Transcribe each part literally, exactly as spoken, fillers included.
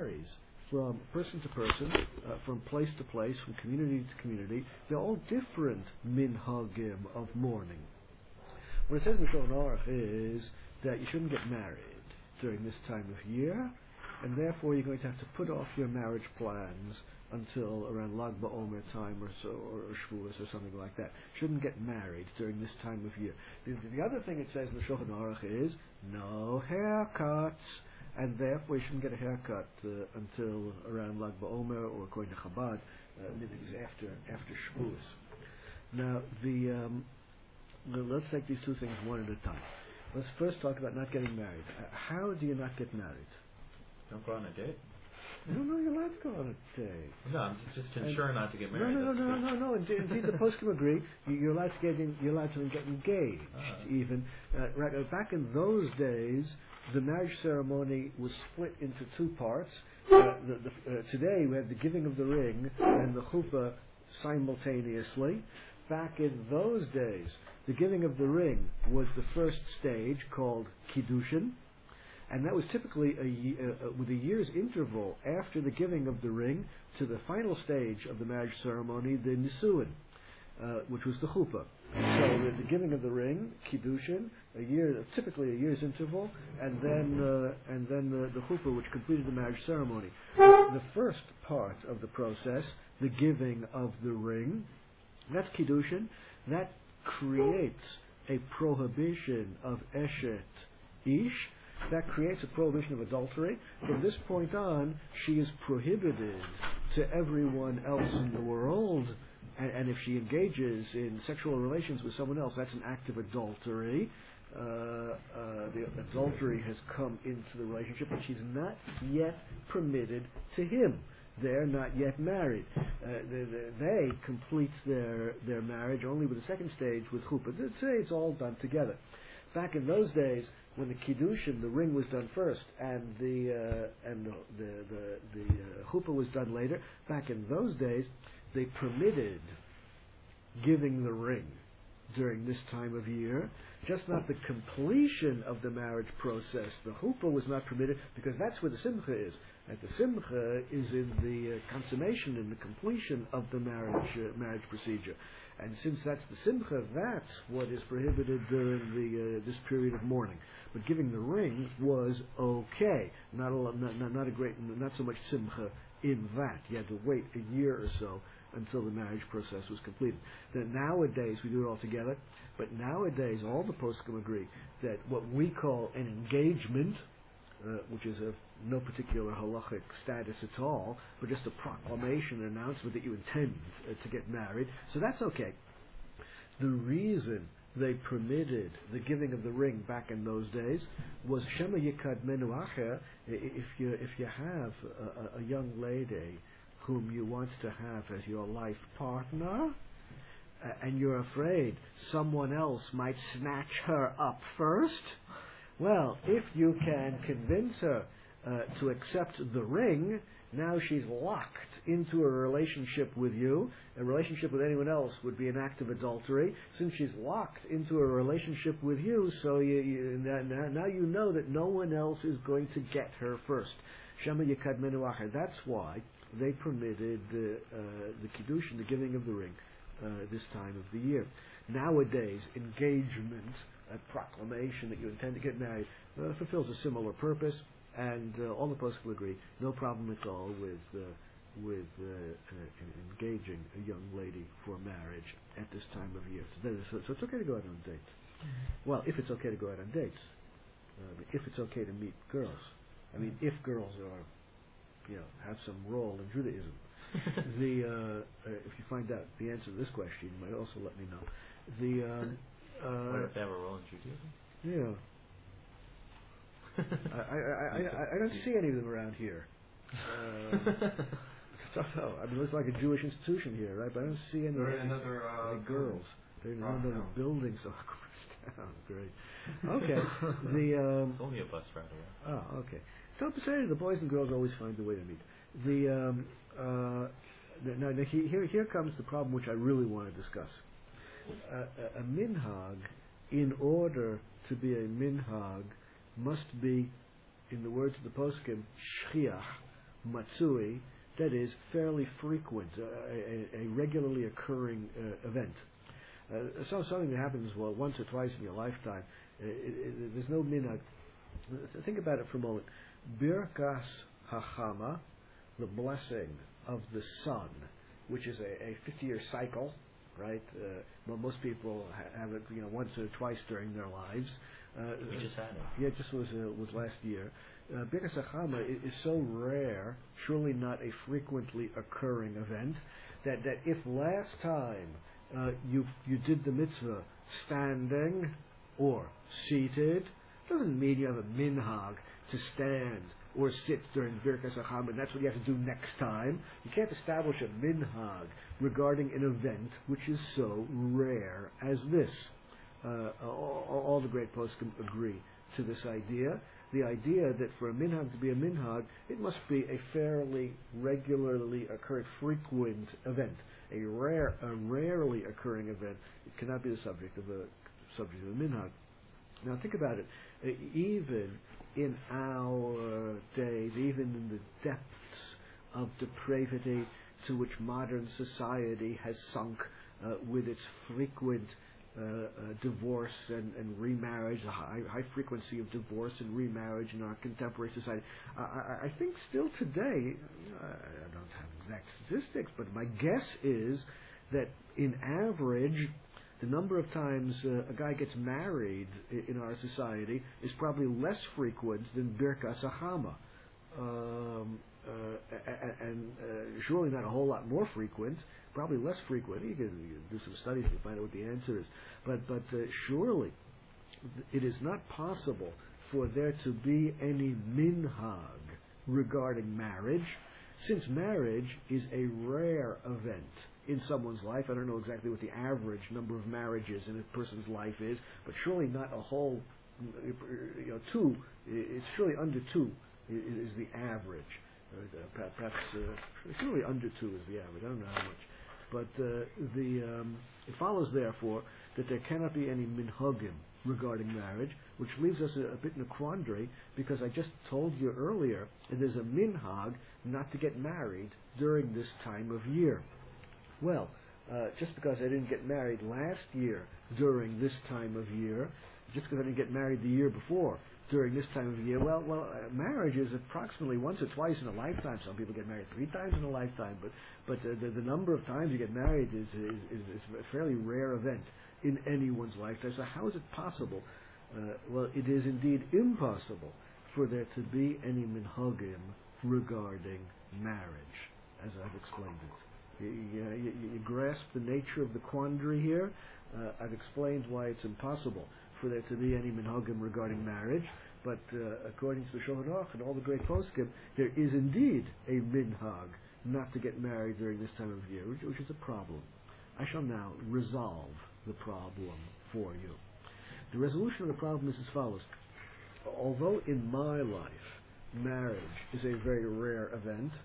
varies from person to person, uh, from place to place, from community to community. They're all different minhagim of mourning. What it says in the Shulchan Aruch is that you shouldn't get married during this time of year, and therefore you're going to have to put off your marriage plans until around Lag BaOmer time or so, or, or Shavuos or something like that. Shouldn't get married during this time of year. The, the other thing it says in the Shulchan Aruch is no haircuts, and therefore you shouldn't get a haircut uh, until around Lag BaOmer, or according to Chabad, uh, after after Shavuos. Now, the um, let's take these two things one at a time. Let's first talk about not getting married. Uh, how do you not get married? Don't go on a date. No, no, you're allowed to go on a date. No, I'm just, just ensure not to get married. No, no, no, no, no, no. Indeed, indeed, the poskim agree. You're allowed to get in, you're allowed to get engaged. Uh, even uh, right uh, back in those days, the marriage ceremony was split into two parts. Uh, the, the, uh, today we have the giving of the ring and the chuppah simultaneously. Back in those days, the giving of the ring was the first stage called kiddushin. And that was typically a, uh, uh, with a year's interval after the giving of the ring to the final stage of the marriage ceremony, the nisuin, uh, which was the chuppah. So the, the giving of the ring, kiddushin, a year, typically a year's interval, and then uh, and then the, the chuppah, which completed the marriage ceremony. The first part of the process, the giving of the ring, that's kiddushin. That creates a prohibition of eshet ish. That creates a prohibition of adultery. From this point on, she is prohibited to everyone else in the world, and, and if she engages in sexual relations with someone else, that's an act of adultery. Uh, uh, the adultery has come into the relationship, but she's not yet permitted to him. They're not yet married. Uh, they, they complete their their marriage only with the second stage with chuppah. Today it's all done together. Back in those days, when the kiddushin, the ring was done first, and the uh, and the the the, the uh, chuppah was done later. Back in those days, they permitted giving the ring during this time of year, just not the completion of the marriage process. The chuppah was not permitted because that's where the simcha is. And the simcha is in the uh, consummation, in the completion of the marriage uh, marriage procedure. And since that's the simcha, that's what is prohibited during the uh, this period of mourning. But giving the ring was okay. Not a not, not, not a great, not so much simcha in that. You had to wait a year or so until the marriage process was completed. Then nowadays we do it all together. But nowadays all the poskim agree that what we call an engagement, uh, which is of no particular halachic status at all, but just a proclamation, an announcement that you intend uh, to get married. So that's okay. The reason they permitted the giving of the ring back in those days was Shema Yikad Menu Acher. If you if you have a, a young lady whom you want to have as your life partner, uh, and you're afraid someone else might snatch her up first, well, if you can convince her Uh, to accept the ring, now she's locked into a relationship with you. A relationship with anyone else would be an act of adultery. Since she's locked into a relationship with you, so you, you, now, now you know that no one else is going to get her first. Shema Yikad Menu Acher. That's why they permitted the, uh, the kiddushin, the giving of the ring, uh, this time of the year. Nowadays, engagement, a proclamation that you intend to get married, uh, fulfills a similar purpose. And uh, all the poskim agree, no problem at all with uh, with uh, uh, engaging a young lady for marriage at this time of year. So, so, so it's okay to go out on dates. Mm-hmm. Well, if it's okay to go out on dates, uh, if it's okay to meet girls. I mean, if girls are, you know, have some role in Judaism. the uh, uh, if you find out the answer to this question, you might also let me know. The um, uh, what if they have a role in Judaism? Yeah. I, I, I, I, I don't see any of them around here. Uh, oh, I mean, it looks like a Jewish institution here, right? But I don't see any, They're in another, uh, any girls. They're in another down. building, so across town. Great. Okay. the um, it's only a bus ride away. Oh, okay. So say the boys and girls always find a way to meet. The um, uh, now, now here here comes the problem which I really want to discuss. Uh, a, a minhag, in order to be a minhag, must be, in the words of the poskim, shchiach, matsui, that is fairly frequent, uh, a, a regularly occurring uh, event. Uh, so something that happens well once or twice in your lifetime. Uh, it, it, there's no minhag. Think about it for a moment. Birkas hachama, the blessing of the sun, which is a, a fifty-year cycle, right? Uh, well, most people ha- have it, you know, once or twice during their lives. Uh, We just had it. Yeah, it just was uh, was last year. Uh, Birkas hachama is, is so rare, surely not a frequently occurring event, that that if last time uh, you you did the mitzvah standing or seated, doesn't mean you have a minhag to stand or sit during Birkas Hachama, and that's what you have to do next time. You can't establish a minhag regarding an event which is so rare as this. Uh, all, all the great poskim agree to this idea. The idea that for a minhag to be a minhag, it must be a fairly regularly occurring, frequent event. A rare, a rarely occurring event. It cannot be the subject of a subject of a minhag. Now think about it. Uh, even in our days, even in the depths of depravity to which modern society has sunk uh, with its frequent uh, uh, divorce and, and remarriage, the high, high frequency of divorce and remarriage in our contemporary society, I, I, I think still today, I don't have exact statistics, but my guess is that in average, the number of times uh, a guy gets married I- in our society is probably less frequent than Birkas Hachama. Um, uh, and uh, surely not a whole lot more frequent, probably less frequent. You can, you can do some studies to find out what the answer is. But, but uh, surely it is not possible for there to be any minhag regarding marriage, since marriage is a rare event in someone's life. I don't know exactly what the average number of marriages in a person's life is, but surely not a whole, you know, two, it's surely under two is the average. Uh, perhaps, uh, surely under two is the average, I don't know how much. But uh, the um, it follows, therefore, that there cannot be any minhagim regarding marriage, which leaves us a, a bit in a quandary, because I just told you earlier that there's a minhag not to get married during this time of year. Well, uh, just because I didn't get married last year during this time of year, just because I didn't get married the year before during this time of year, well, well, uh, marriage is approximately once or twice in a lifetime. Some people get married three times in a lifetime, but but uh, the, the number of times you get married is, is, is, is a fairly rare event in anyone's lifetime. So how is it possible? Uh, well, it is indeed impossible for there to be any minhagim regarding marriage, as I've explained it. You, you, you grasp the nature of the quandary here. Uh, I've explained why it's impossible for there to be any minhagim regarding marriage, but uh, according to the Shulchan Aruch and all the great poskim, there is indeed a minhag not to get married during this time of year, which, which is a problem. I shall now resolve the problem for you. The resolution of the problem is as follows. Although in my life marriage is a very rare event,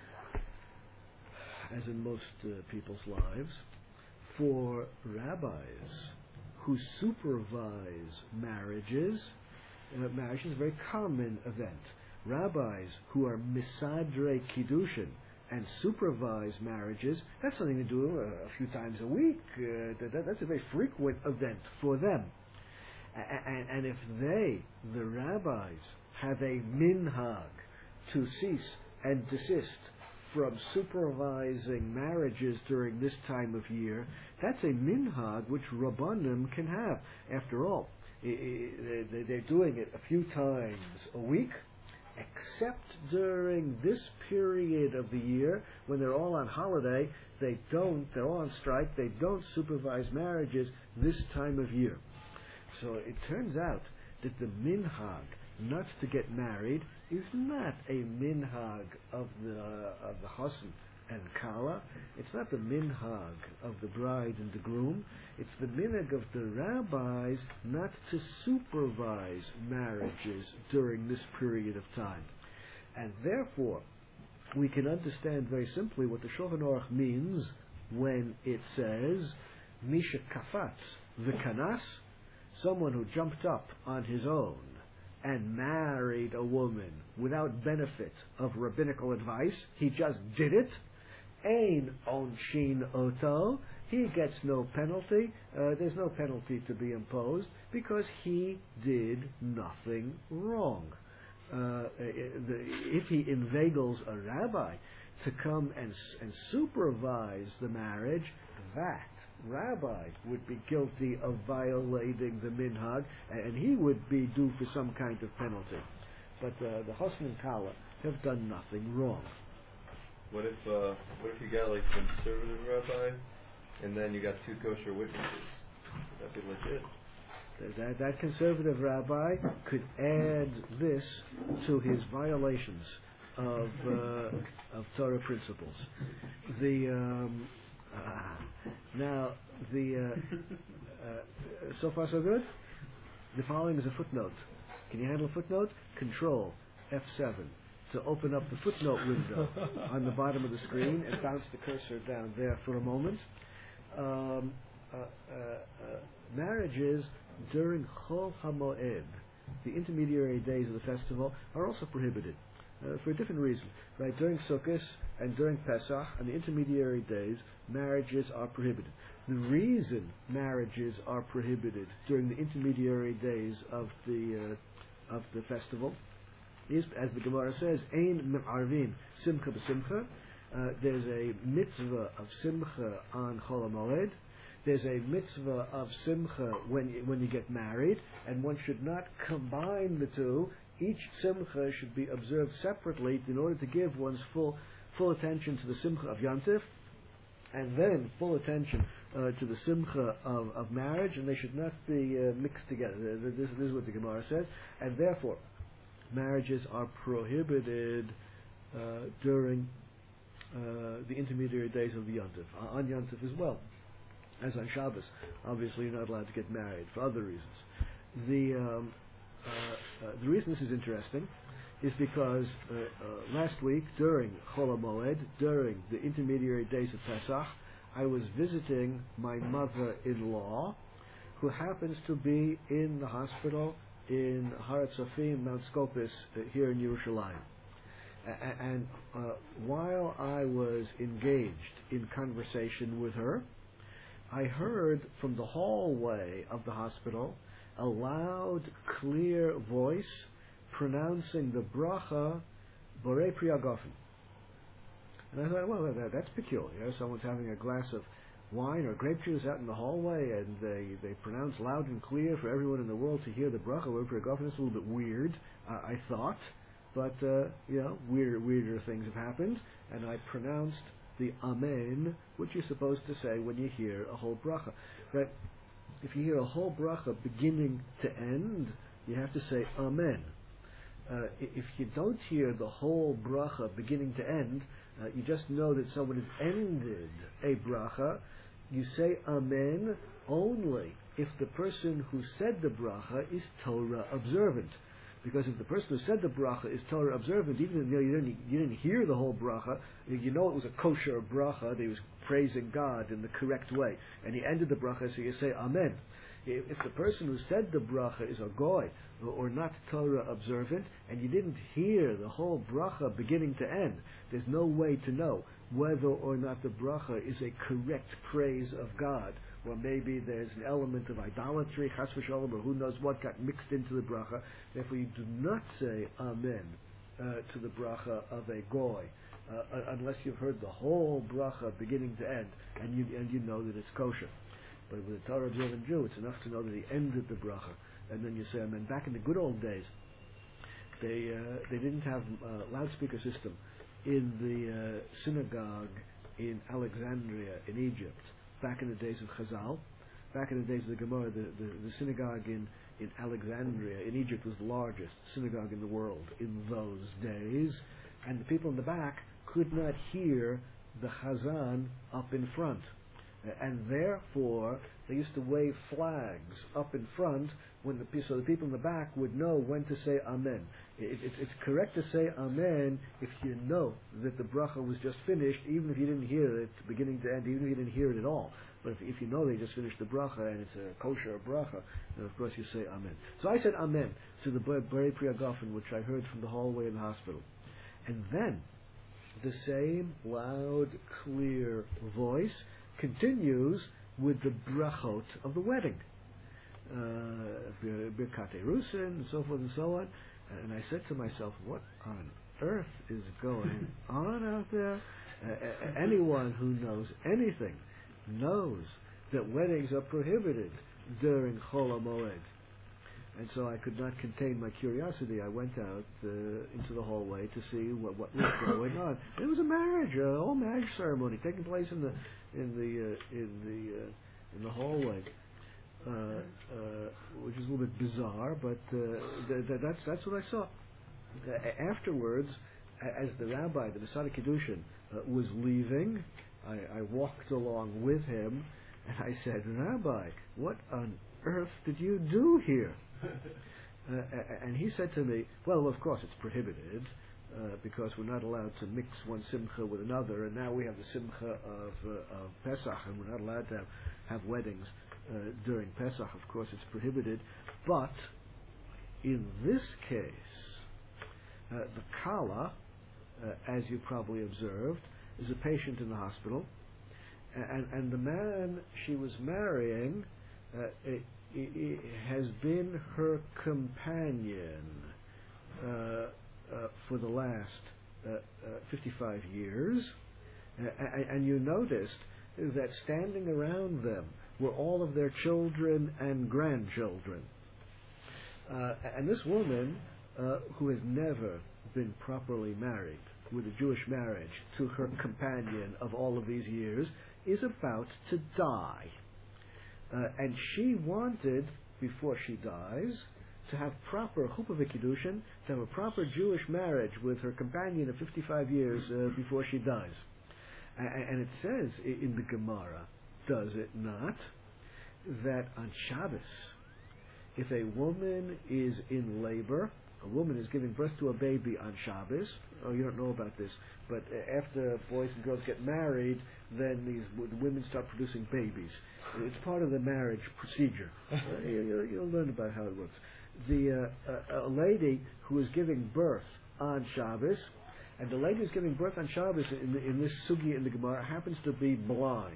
as in most uh, people's lives, for rabbis who supervise marriages, uh, marriage is a very common event. Rabbis who are misadrei kiddushin and supervise marriages, that's something to do uh, a few times a week. Uh, that, that's a very frequent event for them. A- and, and if they, the rabbis, have a minhag to cease and desist from supervising marriages during this time of year, that's a minhag which Rabbanim can have. After all, they're doing it a few times a week, except during this period of the year when they're all on holiday. They don't, they're all on strike, they don't supervise marriages this time of year. So it turns out that the minhag not to get married is not a minhag of the uh, of the chassan and kala. It's not the minhag of the bride and the groom. It's the minhag of the rabbis not to supervise marriages during this period of time. And therefore, we can understand very simply what the Shulchan Aruch means when it says, Misha kafatz v'kanas, someone who jumped up on his own and married a woman without benefit of rabbinical advice, he just did it, ein onshin oto, he gets no penalty, uh, there's no penalty to be imposed, because he did nothing wrong. Uh, the, if he inveigles a rabbi to come and, and supervise the marriage, that rabbi would be guilty of violating the minhag, and he would be due for some kind of penalty. But uh, the Chosn and Kala have done nothing wrong. What if uh, what if you got like a conservative rabbi, and then you got two kosher witnesses? Would that be legit? That, that conservative rabbi could add this to his violations of uh, of Torah principles. The um, uh, now the uh, uh, so far so good. The following is a footnote. Can you handle a footnote? Control F seven to open up the footnote window on the bottom of the screen and bounce the cursor down there for a moment. Um, uh, uh, uh, marriages during Chol HaMoed, the intermediary days of the festival, are also prohibited uh, for a different reason. Right, during Sukkot and during Pesach and the intermediary days, marriages are prohibited. The reason marriages are prohibited during the intermediary days of the uh, of the festival is, as the Gemara says, Ein me'arvin simcha b'simcha. Uh, there's a mitzvah of simcha on Chol HaMoed. There's a mitzvah of simcha when you, when you get married, and one should not combine the two. Each simcha should be observed separately in order to give one's full full attention to the simcha of Yantif, and then full attention uh, to the simcha of, of marriage, and they should not be uh, mixed together. This, this is what the Gemara says, and therefore marriages are prohibited uh, during uh, the intermediary days of the Yantif, uh, on Yantif as well. As on Shabbos, obviously you're not allowed to get married for other reasons. The um, uh, uh, the reason this is interesting is because uh, uh, last week during Chol HaMoed, during the intermediary days of Pesach, I was visiting my mother-in-law, who happens to be in the hospital in Har Tzofim, Mount Scopus, uh, here in Yerushalayim. A- and uh, while I was engaged in conversation with her, I heard from the hallway of the hospital a loud, clear voice pronouncing the bracha Borei Pri Hagafen. And I thought, well, that, that's peculiar. Someone's having a glass of wine or grape juice out in the hallway, and they, they pronounce loud and clear for everyone in the world to hear the bracha Borei Pri Hagafen. It's a little bit weird, uh, I thought, but uh, you know, weirder, weirder things have happened, and I pronounced the Amen, which you're supposed to say when you hear a whole bracha. Right? If you hear a whole bracha beginning to end, you have to say Amen. Uh, if you don't hear the whole bracha beginning to end, uh, you just know that someone has ended a bracha. You say Amen only if the person who said the bracha is Torah observant. Because if the person who said the bracha is Torah observant, even though you didn't, you didn't hear the whole bracha, you know it was a kosher bracha, that he was praising God in the correct way, and he ended the bracha, so you say Amen. If, if the person who said the bracha is a goy, or, or not Torah observant, and you didn't hear the whole bracha beginning to end, there's no way to know whether or not the bracha is a correct praise of God, or maybe there's an element of idolatry, chas v'sholom, or who knows what got mixed into the bracha. Therefore, you do not say Amen uh, to the bracha of a goy, uh, unless you've heard the whole bracha beginning to end, and you and you know that it's kosher. But with a Torah observant Jew, it's enough to know that he ended the bracha, and then you say Amen. Back in the good old days, they uh, they didn't have uh, loudspeaker system in the uh, synagogue in Alexandria in Egypt. Back in the days of Chazal, back in the days of the Gemara, the, the, the synagogue in, in Alexandria, in Egypt, was the largest synagogue in the world in those days, and the people in the back could not hear the Chazan up in front. And therefore, they used to wave flags up in front when the, so the people in the back would know when to say Amen. It, it, it's correct to say Amen if you know that the bracha was just finished, even if you didn't hear it beginning to end, even if you didn't hear it at all. But if, if you know they just finished the bracha and it's a kosher bracha, then of course you say amen. So I said amen to the Borei Pri Hagafen, which I heard from the hallway in the hospital. And then the same loud, clear voice continues with the brachot of the wedding. Birkat Erusin, and so forth and so on. And I said to myself, what on earth is going on out there? Uh, anyone who knows anything knows that weddings are prohibited during Chol HaMoed. And so I could not contain my curiosity. I went out uh, into the hallway to see what, what was going on. It was a marriage, an old marriage ceremony taking place in the in the uh, in the uh, in the hallway, uh, uh, which is a little bit bizarre, but uh, th- th- that's that's what I saw. Uh, afterwards, as the rabbi, the Masada Kiddushin, uh, was leaving, I, I walked along with him, and I said, Rabbi, what on earth did you do here? Uh, and he said to me, well, of course it's prohibited, uh, because we're not allowed to mix one simcha with another, and now we have the simcha of, uh, of Pesach, and we're not allowed to have, have weddings uh, during Pesach. Of course it's prohibited. But in this case, uh, the Kala, uh, as you probably observed, is a patient in the hospital, and, and the man she was marrying uh, it, it has been her companion uh, uh, for the last uh, uh, fifty-five years, uh, and, and you noticed that standing around them were all of their children and grandchildren. Uh, and this woman, uh, who has never been properly married with a Jewish marriage to her companion of all of these years, is about to die. Uh, and she wanted, before she dies, to have proper chuppah v'kiddushin, to have a proper Jewish marriage with her companion of fifty-five years uh, before she dies. And, and it says in the Gemara, does it not, that on Shabbos, if a woman is in labor, a woman is giving birth to a baby on Shabbos. Oh, you don't know about this, but after boys and girls get married, then these the women start producing babies. It's part of the marriage procedure. uh, you, you'll learn about how it works. The uh, a, a lady who is giving birth on Shabbos, and the lady who's giving birth on Shabbos in, the, in this sugi in the Gemara happens to be blind,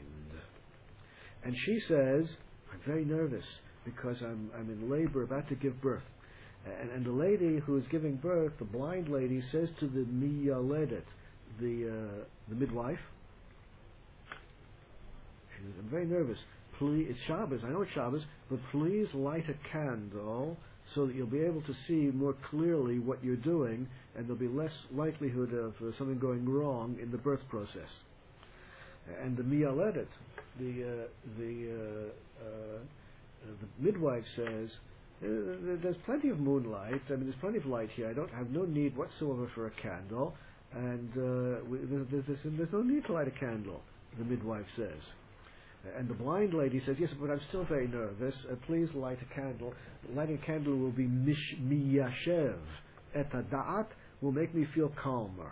and she says, "I'm very nervous because I'm I'm in labor, about to give birth." And, and the lady who is giving birth, the blind lady, says to the miyaledet, the uh, the midwife, she says, "I'm very nervous. Please, it's Shabbos. I know it's Shabbos, but please light a candle so that you'll be able to see more clearly what you're doing, and there'll be less likelihood of uh, something going wrong in the birth process." And the miyaledet, the uh, the uh, uh, the midwife says, "There's plenty of moonlight. I mean, there's plenty of light here. I don't have no need whatsoever for a candle, and uh, we, there's, there's, there's no need to light a candle." The midwife says, and the blind lady says, "Yes, but I'm still very nervous. Uh, please light a candle. Lighting a candle will be mish miyashev et hadaat, will make me feel calmer,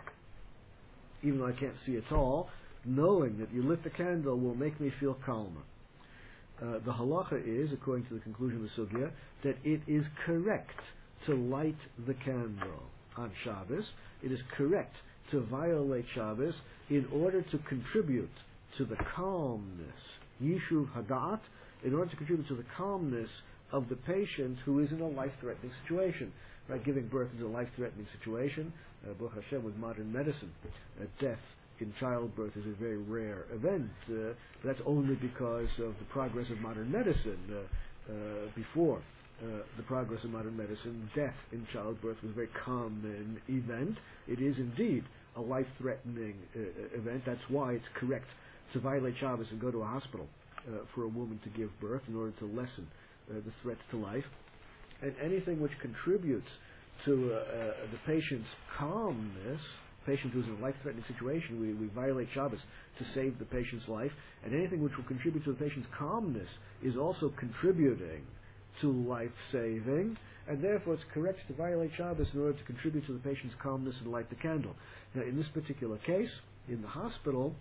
even though I can't see at all. Knowing that you lit the candle will make me feel calmer." Uh, the halacha is, according to the conclusion of the sugya, that it is correct to light the candle on Shabbos. It is correct to violate Shabbos in order to contribute to the calmness, yishuv hada'at, in order to contribute to the calmness of the patient who is in a life-threatening situation. Right, giving birth is a life-threatening situation. Uh, Baruch Hashem, with modern medicine, uh, death in childbirth is a very rare event. Uh, but that's only because of the progress of modern medicine. Uh, uh, before uh, the progress of modern medicine, death in childbirth was a very common event. It is indeed a life-threatening uh, event. That's why it's correct to violate Shabbos and go to a hospital uh, for a woman to give birth in order to lessen uh, the threat to life. And anything which contributes to uh, uh, the patient's calmness, patient who's in a life-threatening situation, we, we violate Shabbos to save the patient's life, and anything which will contribute to the patient's calmness is also contributing to life-saving, and therefore it's correct to violate Shabbos in order to contribute to the patient's calmness and light the candle. Now, in this particular case, in the hospital,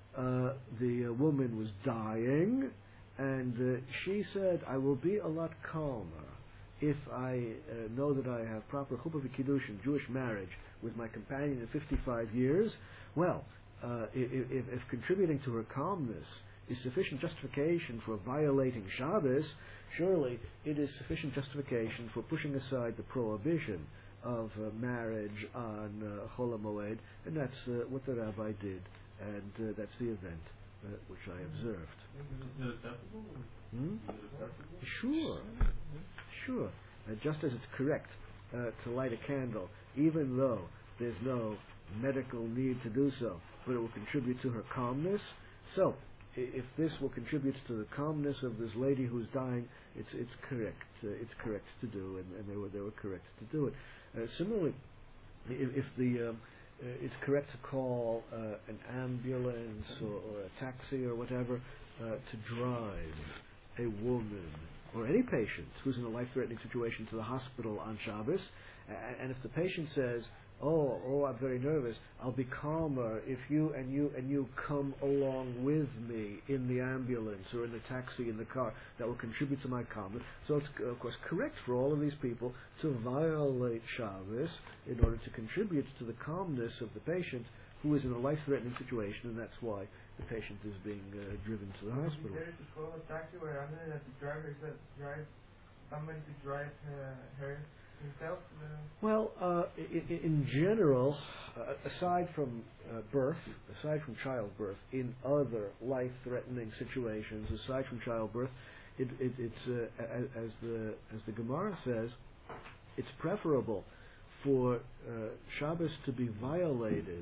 uh, the uh, woman was dying, and uh, she said, I will be a lot calmer if I uh, know that I have proper chuppah v'kiddushin, Jewish marriage, with my companion in fifty-five years. Well, uh, if, if, if contributing to her calmness is sufficient justification for violating Shabbos, surely it is sufficient justification for pushing aside the prohibition of uh, marriage on uh, Chol HaMoed, and that's uh, what the rabbi did, and uh, that's the event uh, which I observed. Is it acceptable? Hmm? Is it acceptable? Sure, sure. Uh, just as it's correct uh, to light a candle, even though there's no medical need to do so, but it will contribute to her calmness. So, i- if this will contribute to the calmness of this lady who's dying, it's it's correct. Uh, it's correct to do, and, and they were they were correct to do it. Uh, similarly, if, if the um, uh, it's correct to call uh, an ambulance or, or a taxi or whatever uh, to drive a woman or any patient who's in a life-threatening situation to the hospital on Shabbos, and, and if the patient says, "Oh, oh, I'm very nervous. I'll be calmer if you and you and you come along with me in the ambulance or in the taxi in the car. That will contribute to my calmness." So it's of course correct for all of these people to violate Shabbos in order to contribute to the calmness of the patient who is in a life-threatening situation, and that's why the patient is being uh, driven to the hospital. Is there to call a taxi or ambulance that the driver said drive somebody to drive uh, her himself? Uh, Well, uh, in, in general, uh, aside from uh, birth, aside from childbirth, in other life-threatening situations, aside from childbirth, it, it, it's uh, as, as the as the Gemara says, it's preferable for uh, Shabbos to be violated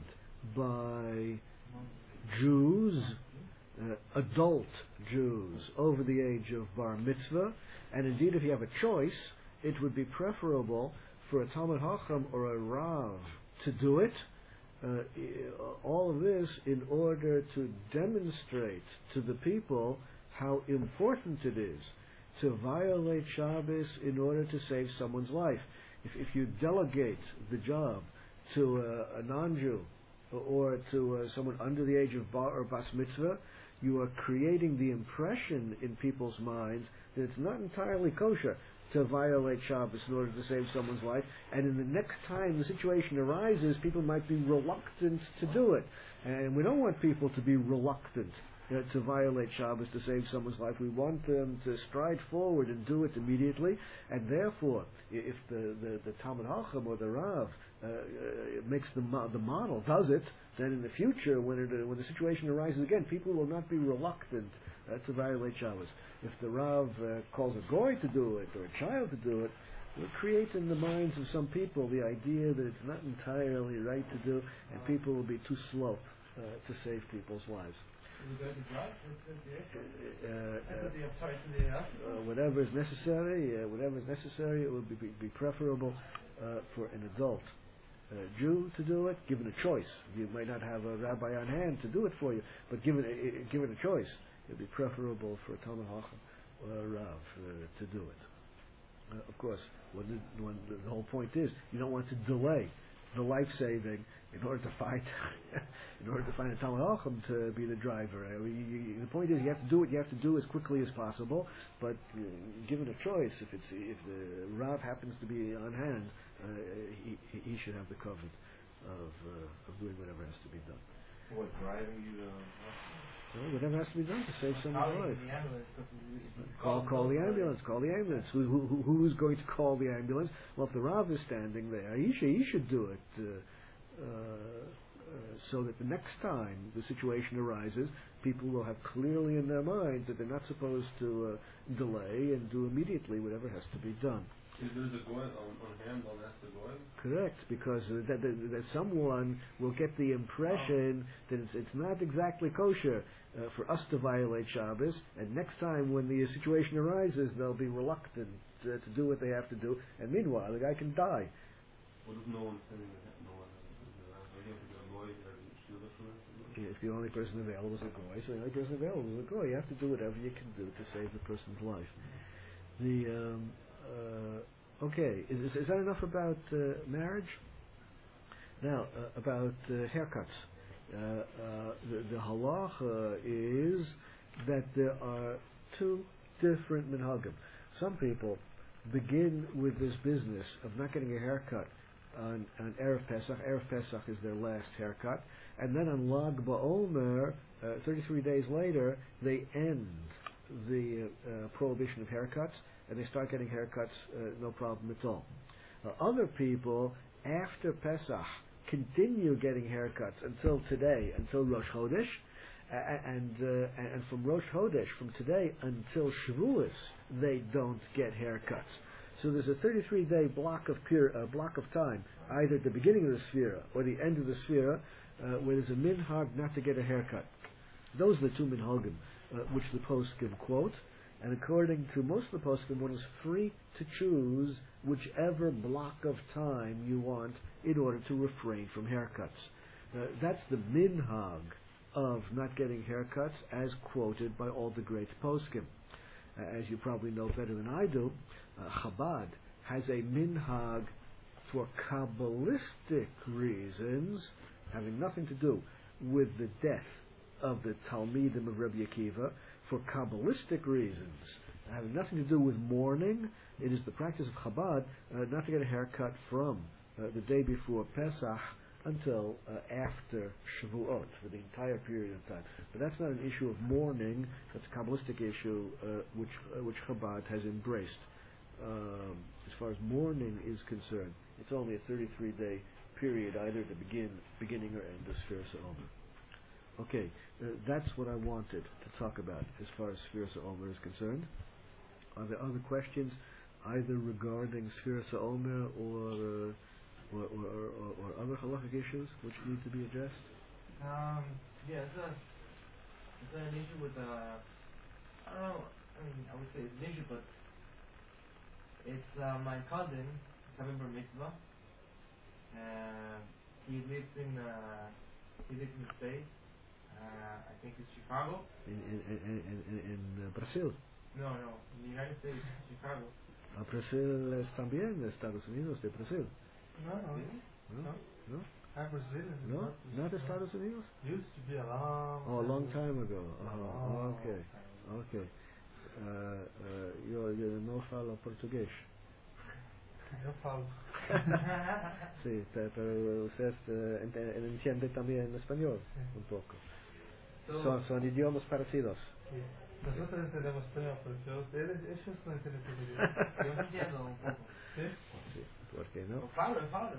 by Jews, uh, adult Jews over the age of bar mitzvah, and indeed, if you have a choice, it would be preferable for a Talmid Chacham or a Rav to do it. Uh, all of this in order to demonstrate to the people how important it is to violate Shabbos in order to save someone's life. If, if you delegate the job to a, a non-Jew or to uh, someone under the age of bar or bas mitzvah, you are creating the impression in people's minds that it's not entirely kosher to violate Shabbos in order to save someone's life, and in the next time the situation arises, people might be reluctant to do it. And we don't want people to be reluctant uh, to violate Shabbos to save someone's life. We want them to stride forward and do it immediately, and therefore, if the, the, the Talmid Chacham or the Rav uh, uh, makes the, mo- the model, does it, then in the future, when, it, uh, when the situation arises again, people will not be reluctant uh, to violate Shabbos. If the Rav uh, calls a goy to do it or a child to do it, will create in the minds of some people the idea that it's not entirely right to do, and people will be too slow uh, to save people's lives. Uh, uh, uh, whatever is necessary, uh, whatever is necessary, it would be, be, be preferable uh, for an adult uh, Jew to do it, given a choice. You might not have a rabbi on hand to do it for you, but given a, given a choice, it would be preferable for a Talmid Chacham or a Rav uh, to do it. Uh, of course, when the, when the, the whole point is, you don't want to delay the life saving in order to find in order to find a Talmid Chacham to be the driver. Uh, you, you, the point is, you have to do what you have to do as quickly as possible. But uh, given a choice, if it's if the Rav happens to be on hand, uh, he he should have the covet of uh, of doing whatever has to be done. What, driving you to Well, whatever has to be done to save someone's life. the ambulance, 'cause we- we Call, call the ambulance. Call the ambulance. Who, who, who's going to call the ambulance? Well, if the Rav is standing there, he should, he should do it, uh, uh, uh, so that the next time the situation arises, people will have clearly in their minds that they're not supposed to uh, delay and do immediately whatever has to be done. If there's a goy on, on hand, on that's the goy? Correct, because uh, that, that, that someone will get the impression that it's, it's not exactly kosher uh, for us to violate Shabbos, and next time when the situation arises, they'll be reluctant uh, to do what they have to do, and meanwhile, the guy can die. What if no one's sending the no one is the goy or shield for If the only person available is a goy, so the only person available is a goy. You have to do whatever you can do to save the person's life. The um, Uh, okay, is, is, is that enough about uh, marriage? Now, uh, about uh, haircuts. Uh, uh, the, the halacha is that there are two different minhagim. Some people begin with this business of not getting a haircut on, on Erev Pesach. Erev Pesach is their last haircut. And then on Lag BaOmer, uh, thirty-three days later, they end the uh, prohibition of haircuts, and they start getting haircuts, uh, no problem at all. Uh, other people, after Pesach, continue getting haircuts until today, until Rosh Chodesh, uh, and, uh, and from Rosh Chodesh, from today until Shavuos, they don't get haircuts. So there's a thirty-three day block of pure, uh, block of time, either at the beginning of the Sfira or the end of the Sfira, uh, where there's a minhag not to get a haircut. Those are the two minhagim uh, which the poskim quote, and according to most of the poskim, one is free to choose whichever block of time you want in order to refrain from haircuts. Uh, that's the minhag of not getting haircuts as quoted by all the great poskim. Uh, as you probably know better than I do, uh, Chabad has a minhag for Kabbalistic reasons, having nothing to do with the death of the Talmidim of Rabbi Akiva. For Kabbalistic reasons, having nothing to do with mourning, it is the practice of Chabad uh, not to get a haircut from uh, the day before Pesach until uh, after Shavuot, for the entire period of time. But that's not an issue of mourning, that's a Kabbalistic issue uh, which uh, which Chabad has embraced. Um, as far as mourning is concerned, it's only a thirty-three day period, either at the begin, beginning or end of Sfiras HaOmer. Okay, uh, that's what I wanted to talk about as far as Sfiras HaOmer is concerned. Are there other questions, either regarding Sfiras HaOmer or, uh, or, or, or, or other halachic issues which need to be addressed? Um, yeah, it's a, it's an issue with, uh, I don't know, I mean, I would say it's an issue, but it's uh, my cousin, having bar mitzvah. Uh, he lives in, uh, he lives in the States. Uh, I think it's Chicago. In, in, in, in, in uh, Brazil. No, no, in the United States, Chicago. Ah, Brasil es también Estados Unidos de Brasil. No, no. Really? No? No. No? Ah, Brazil is No? not, Not Estados Unidos? used to be a long Oh, a long time ago. A Oh, long okay. time. Okay. Uh, uh, yo, yo no falo portugués. Eu falo. Sí, pe- pero usted uh, ent- entiende también español un poco. So, Son, son idiomas parecidos. Sí. Nosotros entendemos español, pero ustedes, ellos no entienden portugués. yo entiendo un poco. ¿Sí? Sí, ¿por qué no? Yo falo, yo falo.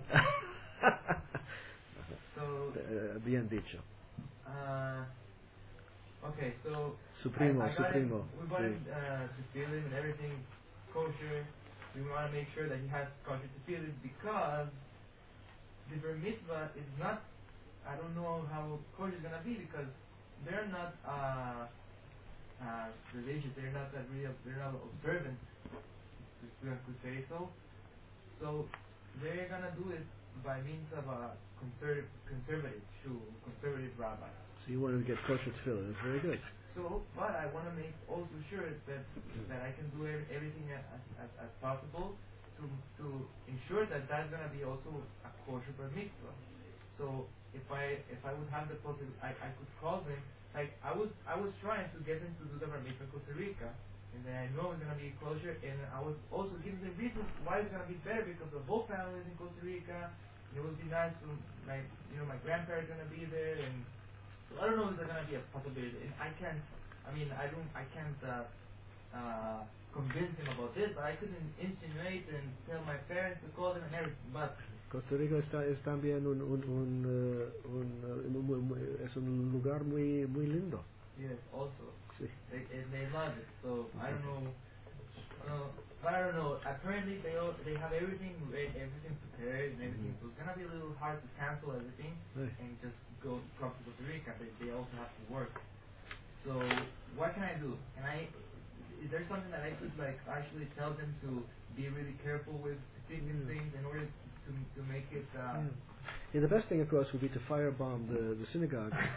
So, Eh, bien dicho. uh, okay, so Supremo, I, I got supremo. him, we got Sí. him uh, to feel him and everything kosher. We want to make sure that he has kosher to feel it because the bar mitzvah is not, I don't know how kosher is going to be because they're not uh, uh, religious, they're not that real, they're not observant, if we could say so. So they're going to do it by means of a conservative, conservative shul, conservative rabbi. So you wanted to get kosher tefillin. That's very good. So, but I want to make also sure that that I can do ev- everything as, as as possible to to ensure that that's gonna be also a kosher bar mitzvah. So if I if I would have the possibility, I, I could call them. Like I was I was trying to get them to do the bar mitzvah in Costa Rica, and then I know it's gonna be kosher, and I was also giving them reasons why it's gonna be better because the whole family is in Costa Rica. It would be nice to my you know my grandparents are gonna be there and. So I don't know if there's gonna be a possibility. And I can't. I mean, I don't. I can't uh, uh, convince him about this. But I couldn't insinuate and tell my parents to call them and everything. But Costa Rica está, es también un, un, un, uh, un, uh, muy- muy- es un lugar muy, muy lindo. yes, also Sí. they and they love it. So I don't know. I don't know. But I don't know. Apparently they all, they have everything ready, everything prepared and everything. So it's gonna be a little hard to cancel everything Right. and just go come to Costa Rica. They they also have to work. So what can I do? Can I? Is there something that I could like actually tell them to be really careful with specific Mm. things in order to to make it? Uh, Yeah. Yeah, the best thing, of course, would be to firebomb the, the synagogue. uh,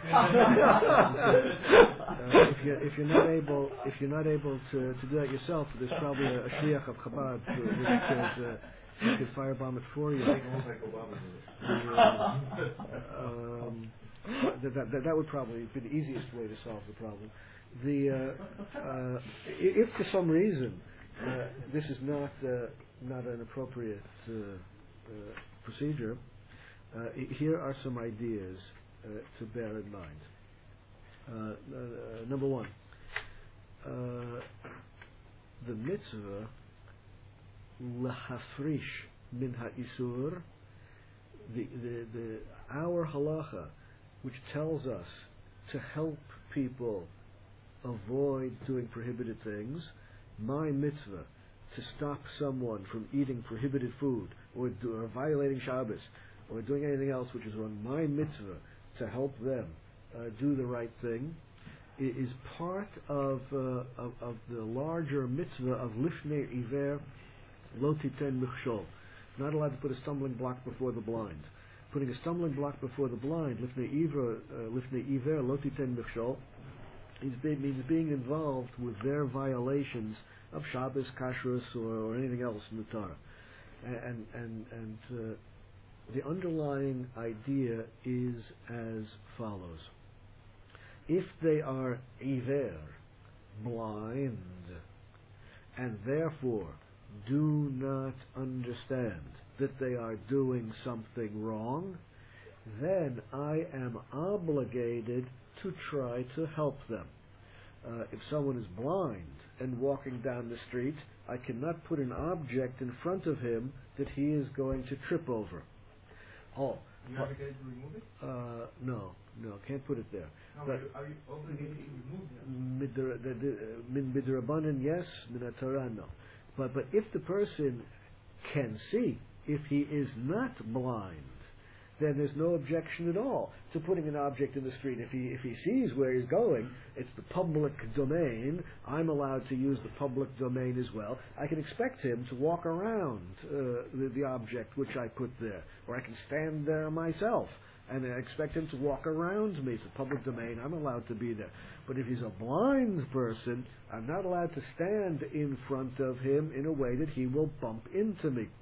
if you if you're not able if you're not able to, to do that yourself, there's probably a, a shliach of Chabad who, who could uh, who could firebomb it for you. Almost like Obama did it. The, uh, um, that, that, that, that would probably be the easiest way to solve the problem. The uh, uh, i- if for some reason uh, this is not uh, not an appropriate uh, uh, procedure, uh, i- here are some ideas uh, to bear in mind. Uh, uh, number one, uh, the mitzvah lehafrish min ha'isur, the, the, the, our halacha, which tells us to help people avoid doing prohibited things, my mitzvah, to stop someone from eating prohibited food, or, do, or violating Shabbos, or doing anything else which is wrong, my mitzvah, to help them uh, do the right thing, is part of, uh, of, of the larger mitzvah of lifnei iver lo titen michshol. Not allowed to put a stumbling block before the blind. Putting a stumbling block before the blind, lifnei iver, uh, lifnei iver lo titen michshol, is be, means being involved with their violations of Shabbos, Kashrus, or, or anything else in the Torah. And and and uh, the underlying idea is as follows: if they are iver, blind, and therefore do not understand that they are doing something wrong, then I am obligated to try to help them. Uh, if someone is blind and walking down the street, I cannot put an object in front of him that he is going to trip over. Oh, You but- obligated to remove it? uh, no, no, can't put it there. No, But- are you, are you obligated to remove it? Midra- the- the- uh, Min bidrabanan, yes, min Torah, no. But but if the person can see, if he is not blind, then there's no objection at all to putting an object in the street. If he if he sees where he's going, it's the public domain. I'm allowed to use the public domain as well. I can expect him to walk around uh, the, the object which I put there, or I can stand there myself and I expect him to walk around me. It's a public domain. I'm allowed to be there. But if he's a blind person, I'm not allowed to stand in front of him in a way that he will bump into me.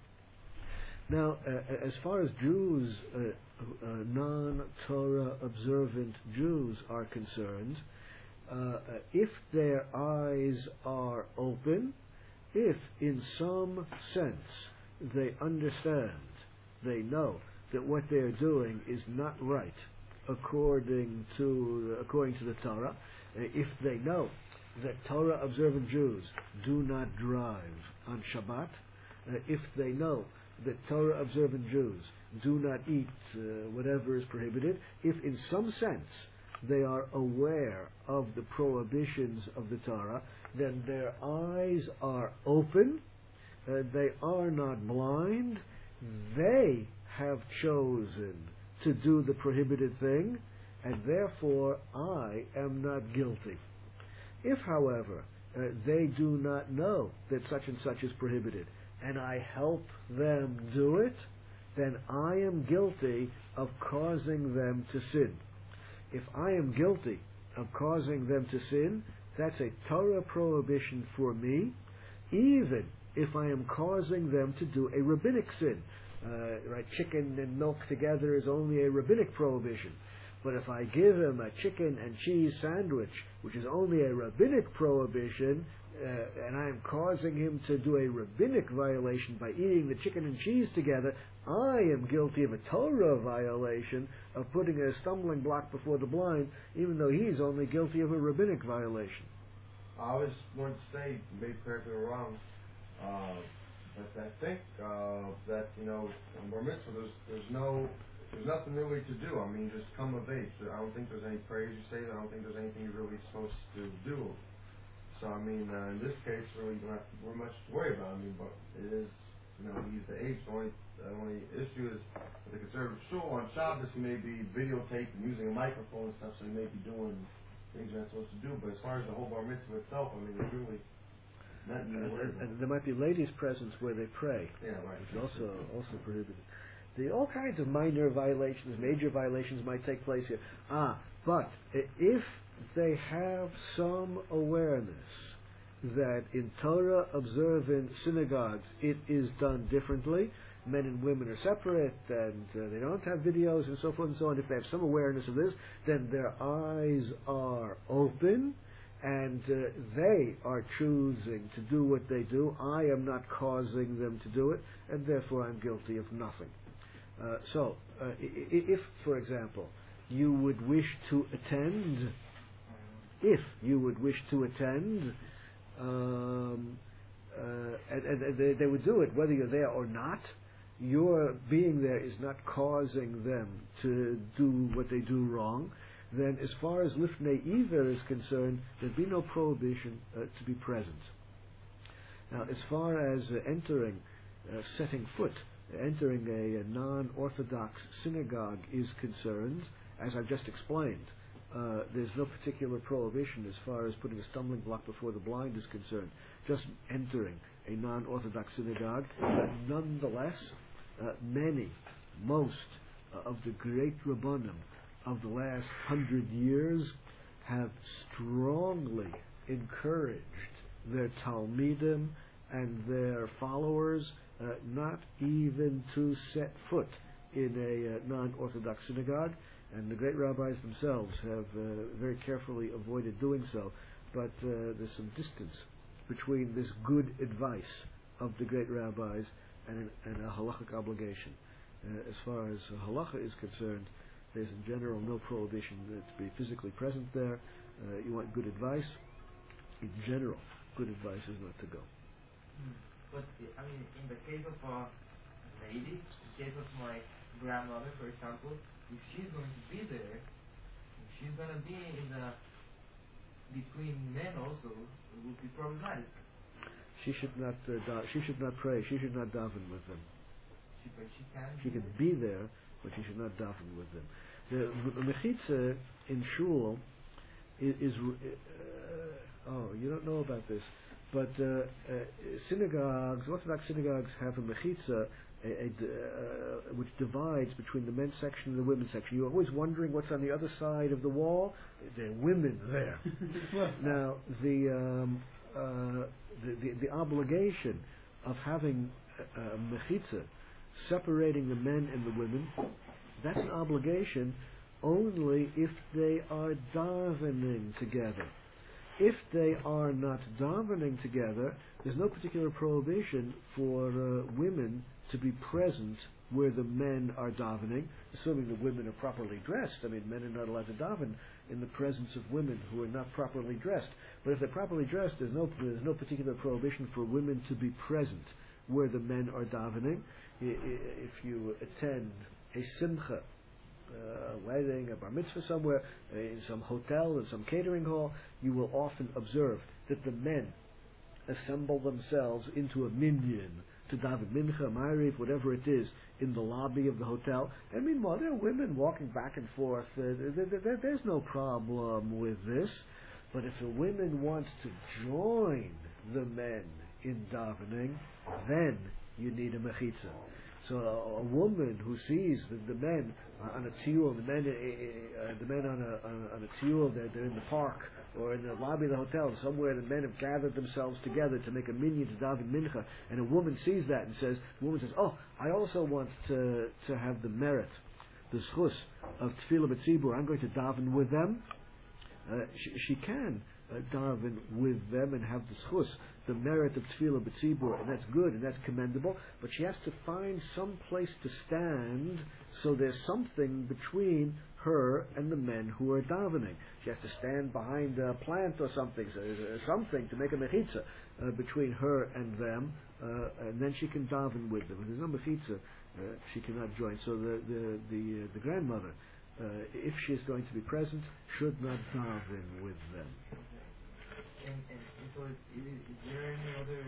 Now, uh, as far as Jews, uh, uh, non-Torah observant Jews are concerned, uh, uh, if their eyes are open, if in some sense they understand, they know that what they're doing is not right according to according to the Torah, uh, if they know that Torah observant Jews do not drive on Shabbat, uh, if they know that Torah observant Jews do not eat uh, whatever is prohibited, if in some sense they are aware of the prohibitions of the Torah, then their eyes are open, uh, they are not blind, they have chosen to do the prohibited thing, and therefore I am not guilty. If, however, uh, they do not know that such and such is prohibited, and I help them do it, then I am guilty of causing them to sin. If I am guilty of causing them to sin, that's a Torah prohibition for me, even if I am causing them to do a rabbinic sin. Uh, right, chicken and milk together is only a rabbinic prohibition. But if I give him a chicken and cheese sandwich, which is only a rabbinic prohibition, uh, and I am causing him to do a rabbinic violation by eating the chicken and cheese together, I am guilty of a Torah violation of putting a stumbling block before the blind, even though he's only guilty of a rabbinic violation. I always want to say, maybe correct me wrong, uh, but I think uh, that, you know, in Bar Mitzvah, there's, there's no, there's nothing really to do. I mean, just come of age. I don't think there's any prayers you say. I don't think there's anything you're really supposed to do. So, I mean, uh, in this case, really, don't have to worry much to worry about. I mean, but it is, you know, he's the age. The only, the only issue is with the conservative shul on Shabbos, he may be videotaped and using a microphone and stuff, so he may be doing things you're not supposed to do. But as far as the whole Bar Mitzvah itself, I mean, there's really nothing to And, worry and, about. and there might be ladies present where they pray, Yeah, right. which is also also prohibited. The, all kinds of minor violations, major violations might take place here. Ah, but if they have some awareness that in Torah observant synagogues it is done differently, men and women are separate and uh, they don't have videos and so forth and so on, if they have some awareness of this, then their eyes are open and uh, they are choosing to do what they do. I am not causing them to do it, and therefore I'm guilty of nothing. Uh, so, uh, I- if, for example, you would wish to attend, if you would wish to attend, um, uh, and, and, and they, they would do it whether you're there or not, your being there is not causing them to do what they do wrong, then as far as Lifnei Iver is concerned, there'd be no prohibition uh, to be present. Now, as far as uh, entering, uh, setting foot, entering a, a non-Orthodox synagogue is concerned, as I've just explained, uh, there's no particular prohibition as far as putting a stumbling block before the blind is concerned. Just entering a non-Orthodox synagogue, uh, nonetheless, uh, many, most uh, of the great Rabbanim of the last hundred years have strongly encouraged their Talmidim and their followers uh, not even to set foot in a uh, non-Orthodox synagogue, and the great rabbis themselves have uh, very carefully avoided doing so. But uh, there's some distance between this good advice of the great rabbis and, and a halachic obligation. Uh, as far as uh, halacha is concerned, there's in general no prohibition to be physically present there. Uh, you want good advice. In general, good advice is not to go. Hmm. But I mean, in the case of a lady, in the case of my grandmother, for example, if she's going to be there, if she's going to be in the between men also, it would be problematic. She should not. Uh, da- she should not pray. She should not daven with them. She, but she can. She can be there, but she should not daven with them. The, the mechitza in shul is. is uh, oh, you don't know about this, but uh, uh, synagogues, Orthodox synagogues, have a mechitza a, a, uh, which divides between the men's section and the women's section. You're always wondering what's on the other side of the wall. There are women there. Now, the, um, uh, the, the the obligation of having a, a mechitza separating the men and the women, that's an obligation only if they are davening together. If they are not davening together, there's no particular prohibition for uh, women to be present where the men are davening, assuming the women are properly dressed. I mean, men are not allowed to daven in the presence of women who are not properly dressed. But if they're properly dressed, there's no there's no particular prohibition for women to be present where the men are davening. I- i- If you attend a simcha, uh, a wedding, a bar mitzvah somewhere, uh, in some hotel, in some catering hall, you will often observe that the men assemble themselves into a minyan to daven mincha, ma'ariv, whatever it is, in the lobby of the hotel. And meanwhile, there are women walking back and forth. Uh, there, there, there's no problem with this. But if a woman wants to join the men in davening, then you need a mechitza. So a, a woman who sees the, the men uh, on a tiyul, the men, uh, uh, the men on a on, on a tiyul, they're, they're in the park or in the lobby of the hotel, somewhere the men have gathered themselves together to make a minyan to daven mincha, and a woman sees that and says, the woman says, "Oh, I also want to to have the merit, the schus of tefillah b'tzibur. I'm going to daven with them." Uh, she, she can uh, daven with them and have the schus, the merit of tefillah b'tzibur, and that's good and that's commendable. But she has to find some place to stand, so there's something between her and the men who are davening. She has to stand behind a plant or something, so there's, uh, something to make a mechitza uh, between her and them, uh, and then she can daven with them. If there's no mechitza, uh, she cannot join. So the the the, uh, the grandmother, uh, if she is going to be present, should not daven with them. And, and, and so, is, is, is there any other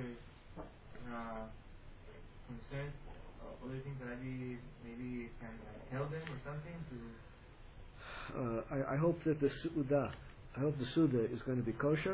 uh, concerns, uh, other things that I be, maybe can uh, tell them or something to? Uh, I, I hope that the Suda, I hope the Suda is going to be kosher.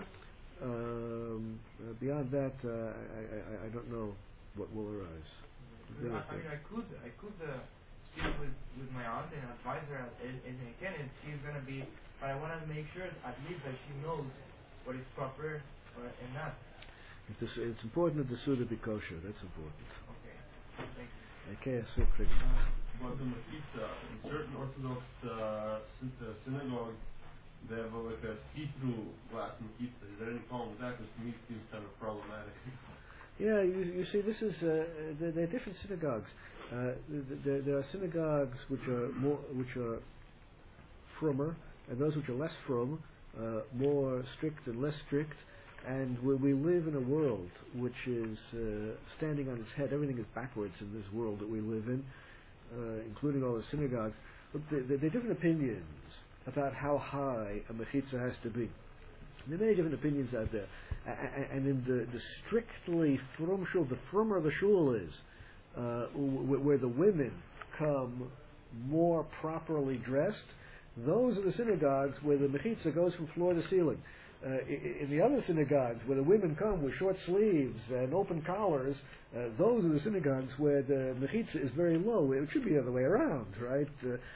Um, uh, beyond that, uh, I, I, I don't know what will arise. I, I mean, I could, I could uh, speak with, with my aunt and advise her as, as I can, and she's going to be, but I want to make sure at least that she knows what is proper or, and not. If this, it's important that the Suda be kosher. That's important. Okay, thank you. Okay, so pretty. About the mechitza, in certain Orthodox uh, syn- uh, synagogues, they have a, like a see-through glass mechitza. Is there any problem with that? Because to me it seems kind of problematic. Yeah, you, you see, this is uh, there, there are different synagogues. Uh, there, there are synagogues which are more, which are frummer, and those which are less frum, uh, more strict and less strict. And we, we live in a world which is uh, standing on its head. Everything is backwards in this world that we live in, uh, including all the synagogues. But there, there are different opinions about how high a mechitza has to be. There are many different opinions out there. A- and in the, the strictly frum shul, the frummer the shul is, uh, w- where the women come more properly dressed, those are the synagogues where the mechitza goes from floor to ceiling. Uh, in the other synagogues, where the women come with short sleeves and open collars, uh, those are the synagogues where the mechitza is very low. It should be the other way around, right?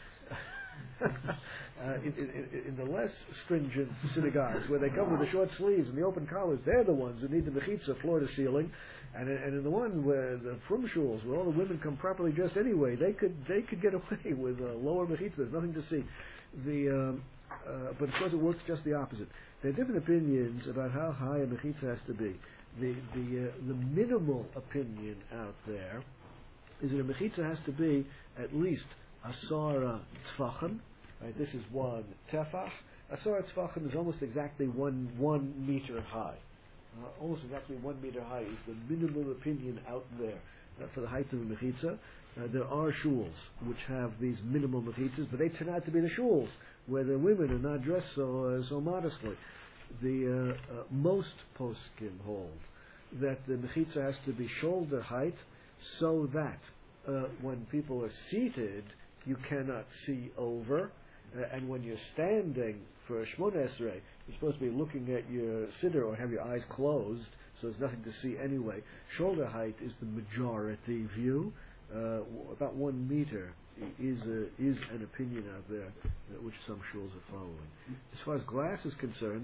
Uh, uh, in, in, in the less stringent synagogues, where they come with the short sleeves and the open collars, they're the ones who need the mechitza floor to ceiling. And, and in the one where the frum shuls, where all the women come properly dressed anyway, they could they could get away with a lower mechitza. There's nothing to see. The um, uh, but of course it works just the opposite. There are different opinions about how high a mechitza has to be. The the uh, the minimal opinion out there is that a mechitza has to be at least asara tfachim. Right, this is one tefach. Asara tfachim is almost exactly one one meter high. Uh, almost exactly one meter high is the minimal opinion out there uh, for the height of a mechitza. Uh, there are shuls which have these minimal mechitzas, but they turn out to be the shuls where the women are not dressed so uh, so modestly. The uh, uh, most poskim hold that the mechitza has to be shoulder height, so that uh, when people are seated, you cannot see over, uh, and when you're standing for a Shmoneh Esrei, you're supposed to be looking at your siddur or have your eyes closed, so there's nothing to see anyway. Shoulder height is the majority view. Uh, about one meter is a, is an opinion out there uh, which some shuls are following. As far as glass is concerned,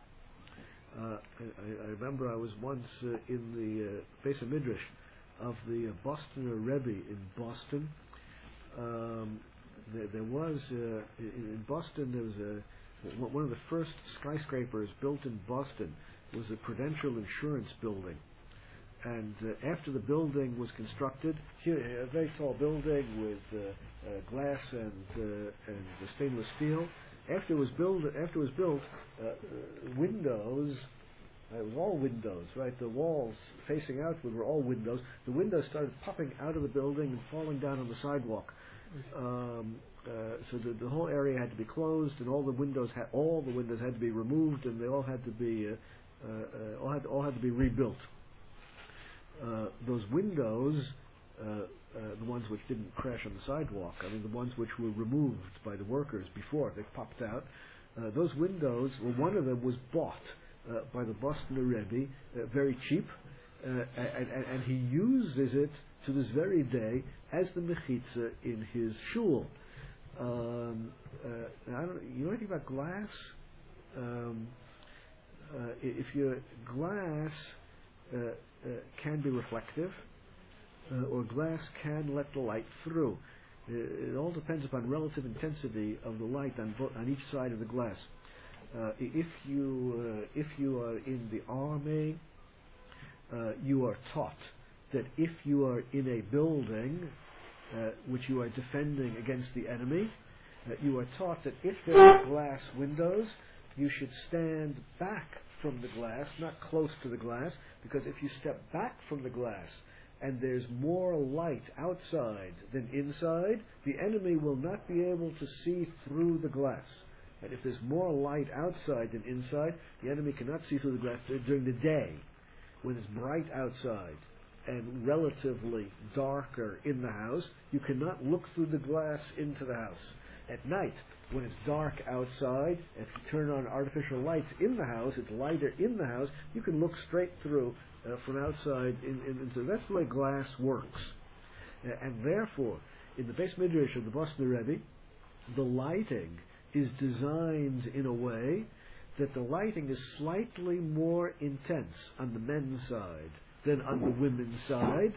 uh, I, I remember I was once uh, in the uh, Beis HaMidrash of the uh, Bostoner Rebbe in Boston. Um, there, there was uh, in, in Boston there was a one of the first skyscrapers built in Boston was a Prudential Insurance building. And uh, after the building was constructed, here, a very tall building with uh, uh, glass and uh, and the stainless steel. After it was built, after it was built, uh, uh, windows. Uh, it was all windows, right? The walls facing outward were all windows. The windows started popping out of the building and falling down on the sidewalk. Um, uh, so the, the whole area had to be closed, and all the windows had all the windows had to be removed, and they all had to be uh, uh, uh, all had all had to be rebuilt. Uh, those windows, uh, uh, the ones which didn't crash on the sidewalk, I mean the ones which were removed by the workers before they popped out, uh, those windows, well, one of them was bought uh, by the Bostoner Rebbe, uh, very cheap, uh, and, and, and he uses it to this very day as the mechitza in his shul. Um, uh, I don't, you know anything about glass? Um, uh, if your glass uh, Uh, can be reflective, uh, or glass can let the light through. Uh, it all depends upon relative intensity of the light on, bo- on each side of the glass. Uh, if you uh, if you are in the army, uh, you are taught that if you are in a building uh, which you are defending against the enemy, uh, you are taught that if there are glass windows, you should stand back from the glass, not close to the glass, because if you step back from the glass and there's more light outside than inside, the enemy will not be able to see through the glass. And if there's more light outside than inside, the enemy cannot see through the glass during the day, when it's bright outside and relatively darker in the house. You cannot look through the glass into the house. At night, when it's dark outside, if you turn on artificial lights in the house, it's lighter in the house, you can look straight through uh, from outside in, in, into. That's the way glass works. Uh, and therefore, in the Beis Midrash of the Bostoner Rebbe, the lighting is designed in a way that the lighting is slightly more intense on the men's side than on the women's side,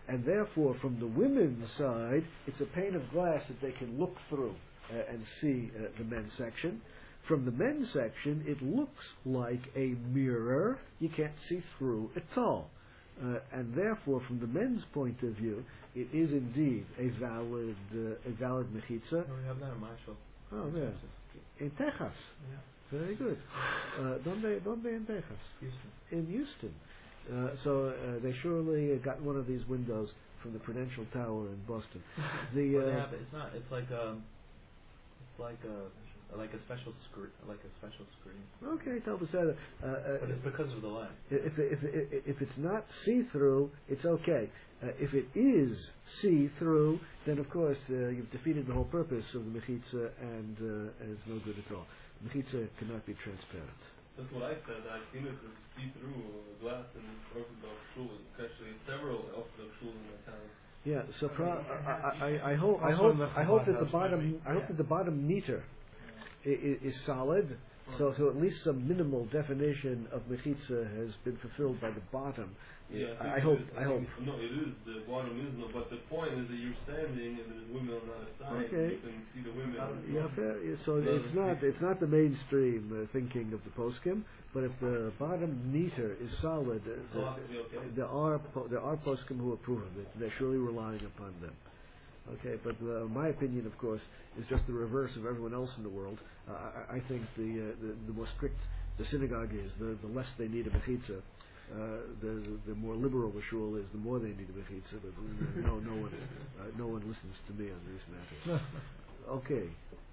And therefore, from the women's side, it's a pane of glass that they can look through uh, and see uh, the men's section. From the men's section, it looks like a mirror. You can't see through at all. Uh, and therefore, from the men's point of view, it is indeed a valid uh, a valid mechitza. No, we have that in Marshall. Oh, yeah. In Texas. Yeah. Very good. Uh, donde, donde in Texas? Houston. In Houston. Uh, so uh, they surely got one of these windows from the Prudential Tower in Boston. The Well, they uh, have, it's not. It's like um, it's like a like a special screen, like a special screen. okay, tell the setter. Uh, uh, But it's because of the light. If, if, if, if it's not see-through, it's okay. Uh, if it is see-through, then of course uh, you've defeated the whole purpose of the mechitza, and, uh, and it's no good at all. Mechitza cannot be transparent. That's what I said. I've seen it with see-through glass in Orthodox shul. Actually, several Orthodox shuls in my town. Yeah, so pro- I, I, I hope I Also hope in the I hope that the Chabad house, bottom maybe. I hope that the bottom meter is, is solid. So, so at least some minimal definition of mechitza has been fulfilled by the bottom. Yeah, I, I think hope. it is. I hope. think- No, it is. The bottom is no, but the point is that you're standing and there's women on the other side. Okay. You can see the women. Yeah, fair. Yeah, so No, it's not it's not the mainstream uh, thinking of the poskim, but if the bottom meter is solid, uh, So the- I could be okay. there are po- there are poskim who approve of it. They're surely relying upon them. Okay, but uh, my opinion, of course, is just the reverse of everyone else in the world. Uh, I, I think the, uh, the the more strict the synagogue is, the, the less they need a mechitza. Uh, the the more liberal the shul is, the more they need a mechitza. But uh, no no one uh, no one listens to me on these matters. Okay.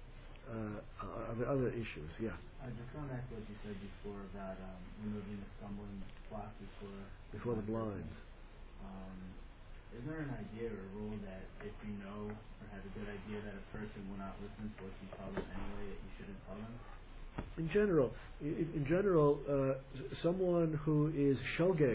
Uh, are there other issues? Yeah. I just going back to what you said before about um, removing the stumbling block before Before the blind. Um, is there an idea or a rule that if you know or have a good idea that a person will not listen to what you tell them anyway, that you shouldn't tell them? In general, in, in general, uh, s- someone who is shogeg,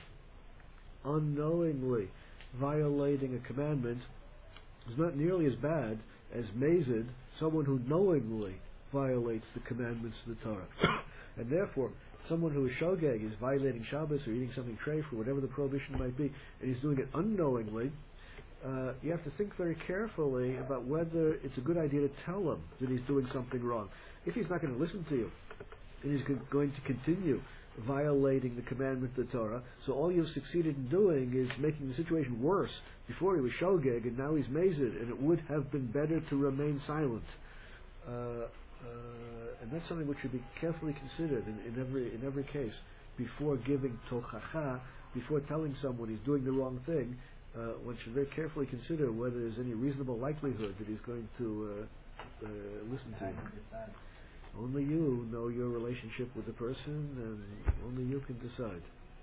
unknowingly violating a commandment, is not nearly as bad as mazid, someone who knowingly violates the commandments of the Torah. And therefore, someone who is shogeg, is violating Shabbos or eating something treif or whatever the prohibition might be, and he's doing it unknowingly, uh, you have to think very carefully about whether it's a good idea to tell him that he's doing something wrong. If he's not going to listen to you, and he's go- going to continue violating the commandment of the Torah, so all you've succeeded in doing is making the situation worse. Before he was shogeg, and now he's mazid, and it would have been better to remain silent. Uh, uh, and that's something which should be carefully considered in, in every in every case before giving tochacha, before telling someone he's doing the wrong thing. Uh, one should very carefully consider whether there's any reasonable likelihood that he's going to uh, uh, listen to How you. do you decide? Only you know your relationship with the person, and only you can decide.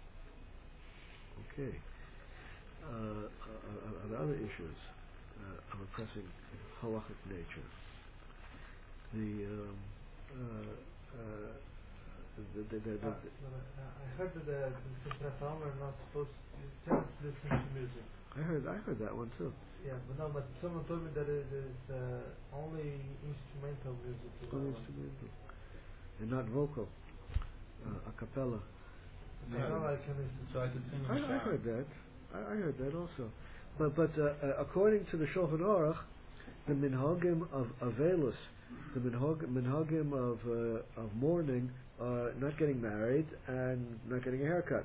Okay. Uh, uh, uh, other issues uh, of a pressing halachic nature. The, um, uh, uh, the, the, the, the, Uh, I heard that the Sifrat are not supposed to, you can't listen to music. I heard I heard that one too. Yeah, but no, but someone told me that it is uh, only instrumental music. is Only allowed. instrumental. And not vocal, uh, a cappella. So now I can listen. So I could sing. I, I heard that. I, I heard that also. But but uh, uh, according to the Shulchan Aruch, the minhagim of avelus, the minhag, minhagim of uh, of mourning, are not getting married and not getting a haircut.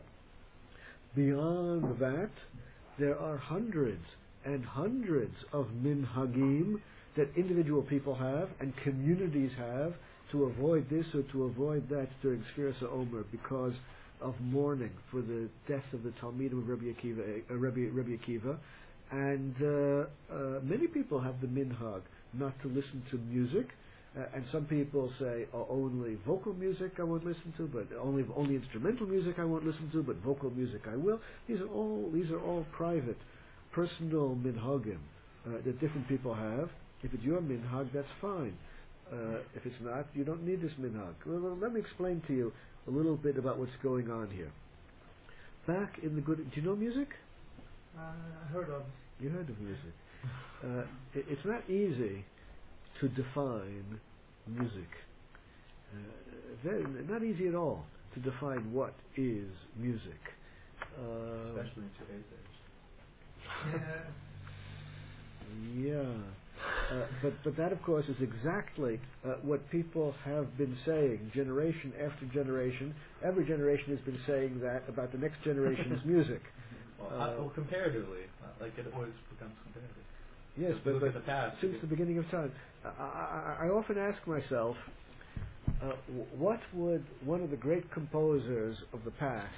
Beyond that, there are hundreds and hundreds of minhagim that individual people have and communities have to avoid this or to avoid that during Sfiras HaOmer because of mourning for the death of the Talmidim of Rabbi Akiva, uh, Rabbi, Rabbi Akiva. And uh, uh, many people have the minhag not to listen to music. Uh, and some people say, oh, only vocal music I won't listen to, but only only instrumental music I won't listen to, but vocal music I will. These are all these are all private, personal minhagim uh, that different people have. If it's your minhag, that's fine. Uh, if it's not, you don't need this minhag. Well, well, let me explain to you a little bit about what's going on here. Back in the good, do you know music? Uh, I heard of. You heard of music. Uh, it, it's not easy to define music. Uh, very, not easy at all to define what is music. Uh, Especially in today's age. Yeah. Uh, but but that of course is exactly uh, what people have been saying generation after generation. Every generation has been saying that about the next generation's music. Well, Uh, uh, well, comparatively, uh, like it always becomes comparative. Yes, So if you but, look but at the past, since you- the beginning of time, I, I, I often ask myself, uh, w- what would one of the great composers of the past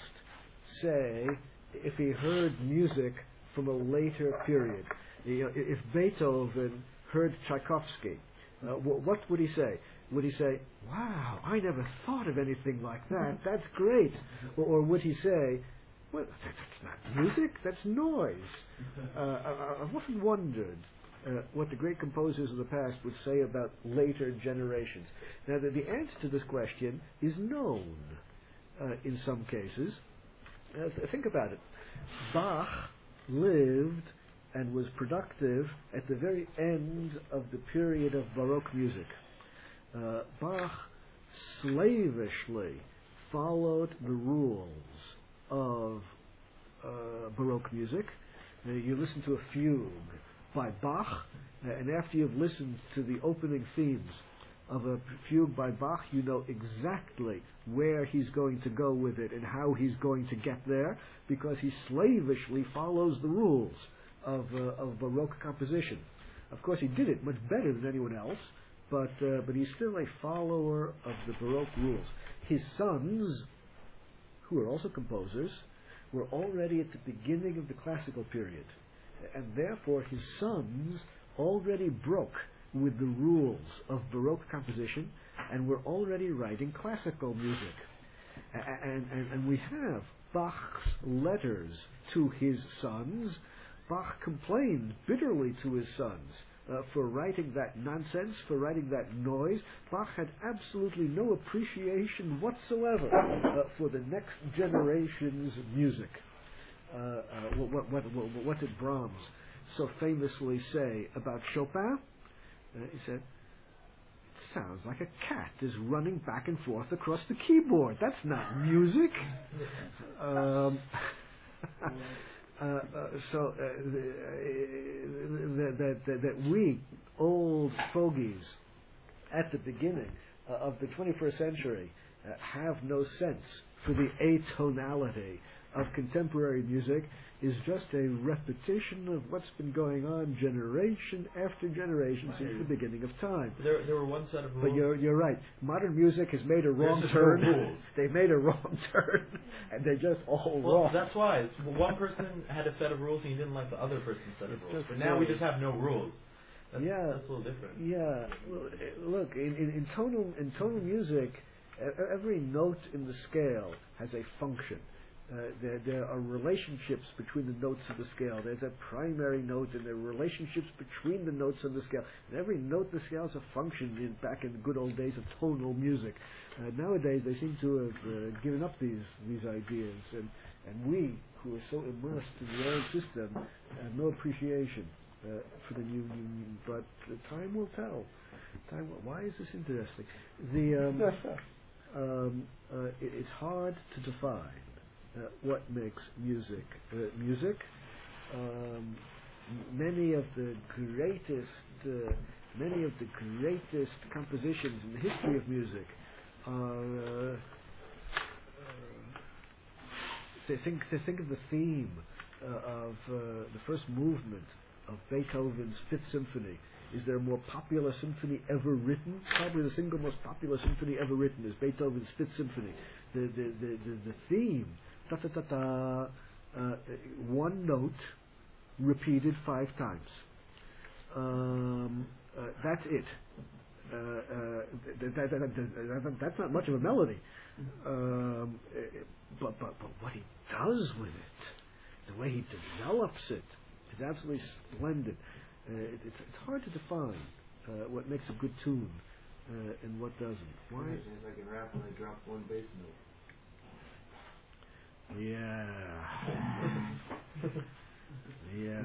say if he heard music from a later period? You know, i- if Beethoven heard Tchaikovsky, uh, w- what would he say? Would he say, "Wow, I never thought of anything like that. That's great," or, or would he say, "Well, that, that's not music. That's noise"? Uh, I, I've often wondered uh, what the great composers of the past would say about later generations. Now, the, the answer to this question is known uh, in some cases. Uh, th- think about it. Bach lived and was productive at the very end of the period of Baroque music. Uh, Bach slavishly followed the rules of uh, Baroque music. Uh, you listen to a fugue by Bach, uh, and after you've listened to the opening themes of a fugue by Bach, you know exactly where he's going to go with it and how he's going to get there, because he slavishly follows the rules of, uh, of Baroque composition. Of course, he did it much better than anyone else, but uh, but he's still a follower of the Baroque rules. His sons, who are also composers, were already at the beginning of the classical period, and therefore his sons already broke with the rules of Baroque composition and were already writing classical music. And, and, and we have Bach's letters to his sons. Bach complained bitterly to his sons uh, for writing that nonsense, for writing that noise. Bach had absolutely no appreciation whatsoever uh, for the next generation's music. Uh, uh, what, what, what, what did Brahms so famously say about Chopin? Uh, he said, "It sounds like a cat is running back and forth across the keyboard. That's not music." um, Uh, uh, so uh, that, that, that we, old fogies, at the beginning uh, of the twenty-first century, uh, have no sense for the atonality of contemporary music is just a repetition of what's been going on generation after generation since the beginning of time. There, there were one set of rules. But you're you're right. Modern music has made a wrong just turn. no rules. They made a wrong turn, and they're just all Well, wrong. that's why. It's, one person had a set of rules and he didn't like the other person's set It's of rules. just But now we rules. just have no rules. That's, Yeah. that's a little different. Yeah. Well, eh, look, in, in, in tonal in tonal music, e- every note in the scale has a function. Uh, there, there are relationships between the notes of the scale. There's a primary note, and there are relationships between the notes on the scale. And every note in the scale has a function in, back in the good old days of tonal music. Uh, nowadays, they seem to have uh, given up these these ideas, and, and we, who are so immersed in the old system, have no appreciation uh, for the new, new, new. But uh, time will tell. Time. Will, why is this interesting? The um, um, uh, it, it's hard to define. Uh, what makes music uh, music? Um, m- many of the greatest, uh, many of the greatest compositions in the history of music are. Uh, uh, they think. They think of the theme uh, of uh, the first movement of Beethoven's Fifth Symphony. Is there a more popular symphony ever written? Probably the single most popular symphony ever written is Beethoven's Fifth Symphony. The the the the, the theme. Ta ta ta ta, uh, one note repeated five times. Um, uh, that's it. Uh, uh, th- th- th- th- th- th- that's not much of a melody. Um, uh, but, but, but what he does with it, the way he develops it, is absolutely splendid. Uh, it, it's, it's hard to define uh, what makes a good tune uh, and what doesn't. Why? It's like in rap when they drop one bass note. Yeah. yeah.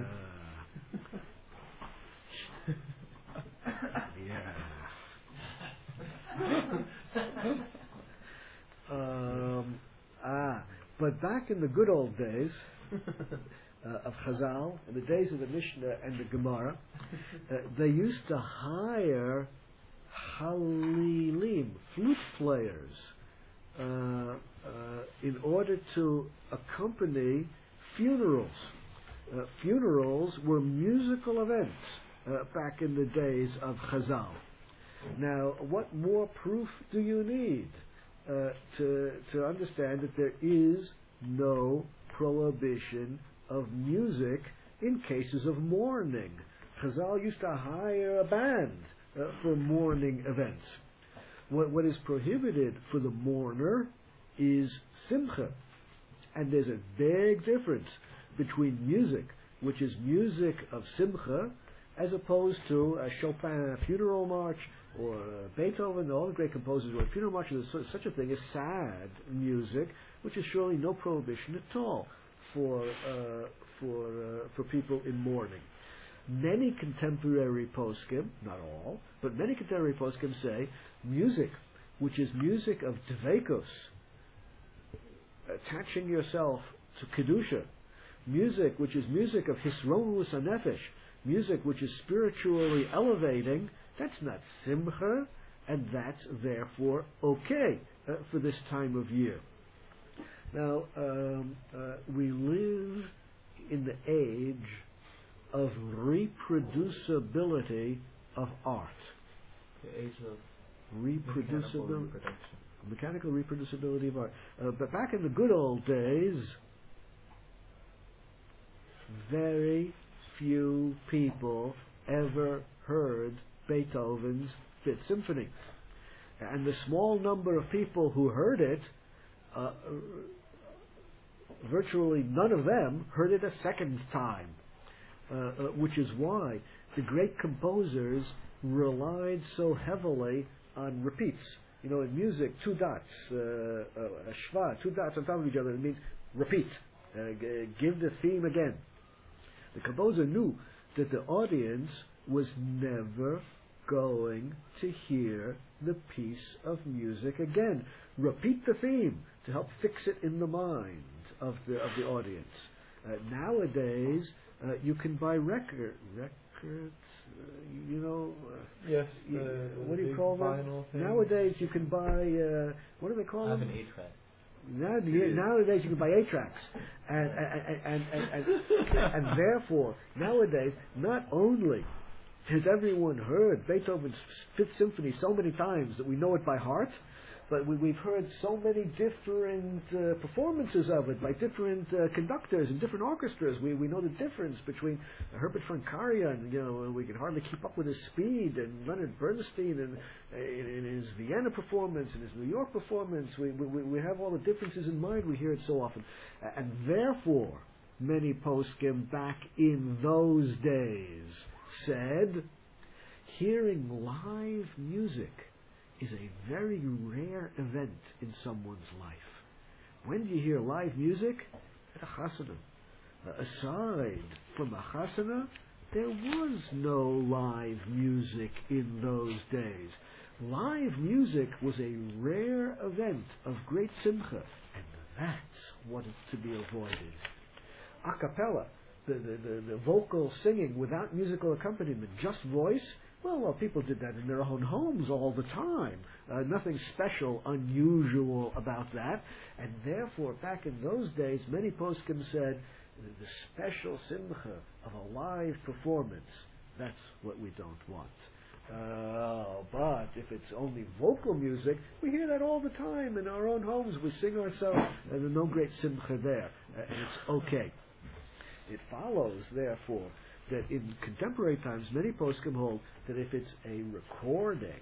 yeah. um, ah, but back in the good old days, uh, of Chazal, in the days of the Mishnah and the Gemara, uh, they used to hire halilim, flute players, uh, uh, in order to accompany funerals. Uh, funerals were musical events uh, back in the days of Chazal. Now, what more proof do you need uh, to to understand that there is no prohibition of music in cases of mourning? Chazal used to hire a band uh, for mourning events. What what is prohibited for the mourner is simcha, and there's a big difference between music, which is music of simcha, as opposed to a Chopin funeral march or uh, Beethoven. All the great composers wrote funeral marches. There's such a thing as sad music, which is surely no prohibition at all for uh, for uh, for people in mourning. Many contemporary poskim, not all, but many contemporary poskim say music, which is music of dveikus, attaching yourself to kedusha, music which is music of hisronus hanefesh, music which is spiritually elevating, that's not simcha, and that's therefore okay uh, for this time of year. Now, um, uh, we live in the age of reproducibility of art. The age of Reproducibility, mechanical reproduction. Mechanical reproducibility of art. Uh, but back in the good old days, very few people ever heard Beethoven's Fifth Symphony. And the small number of people who heard it, uh, virtually none of them heard it a second time. Uh, uh, which is why the great composers relied so heavily on repeats. You know, in music, two dots, uh, uh, a shva, two dots on top of each other, it means repeat. Uh, g- give the theme again. The composer knew that the audience was never going to hear the piece of music again. Repeat the theme to help fix it in the mind of the of the audience. Uh, nowadays, uh, you can buy record records. Uh, you know, uh, Yes. you, the what do you big call them? vinyl thing. Nowadays, you can buy uh, what do they call I have them? an eight track. Now, nowadays you can buy eight tracks, and and, and, and, and, and therefore nowadays not only has everyone heard Beethoven's Fifth Symphony so many times that we know it by heart, but we, we've heard so many different uh, performances of it by different uh, conductors and different orchestras. We we know the difference between Herbert von Karajan, you know, we can hardly keep up with his speed, and Leonard Bernstein and in, in his Vienna performance and his New York performance. We, we we have all the differences in mind. We hear it so often, and therefore many poskim back in those days said hearing live music is a very rare event in someone's life. When do you hear live music? At a chasana. Uh, aside from a chasana, there was no live music in those days. Live music was a rare event of great simcha, and that's what is to be avoided. A cappella, the, the, the, the vocal singing without musical accompaniment, just voice, well, well, people did that in their own homes all the time. Uh, nothing special, unusual about that. And therefore, back in those days, many poskim said, the special simcha of a live performance, that's what we don't want. Uh, but if it's only vocal music, we hear that all the time in our own homes. We sing ourselves, and there's no great simcha there. Uh, and it's okay. It follows, therefore, that in contemporary times, many poskim hold that if it's a recording,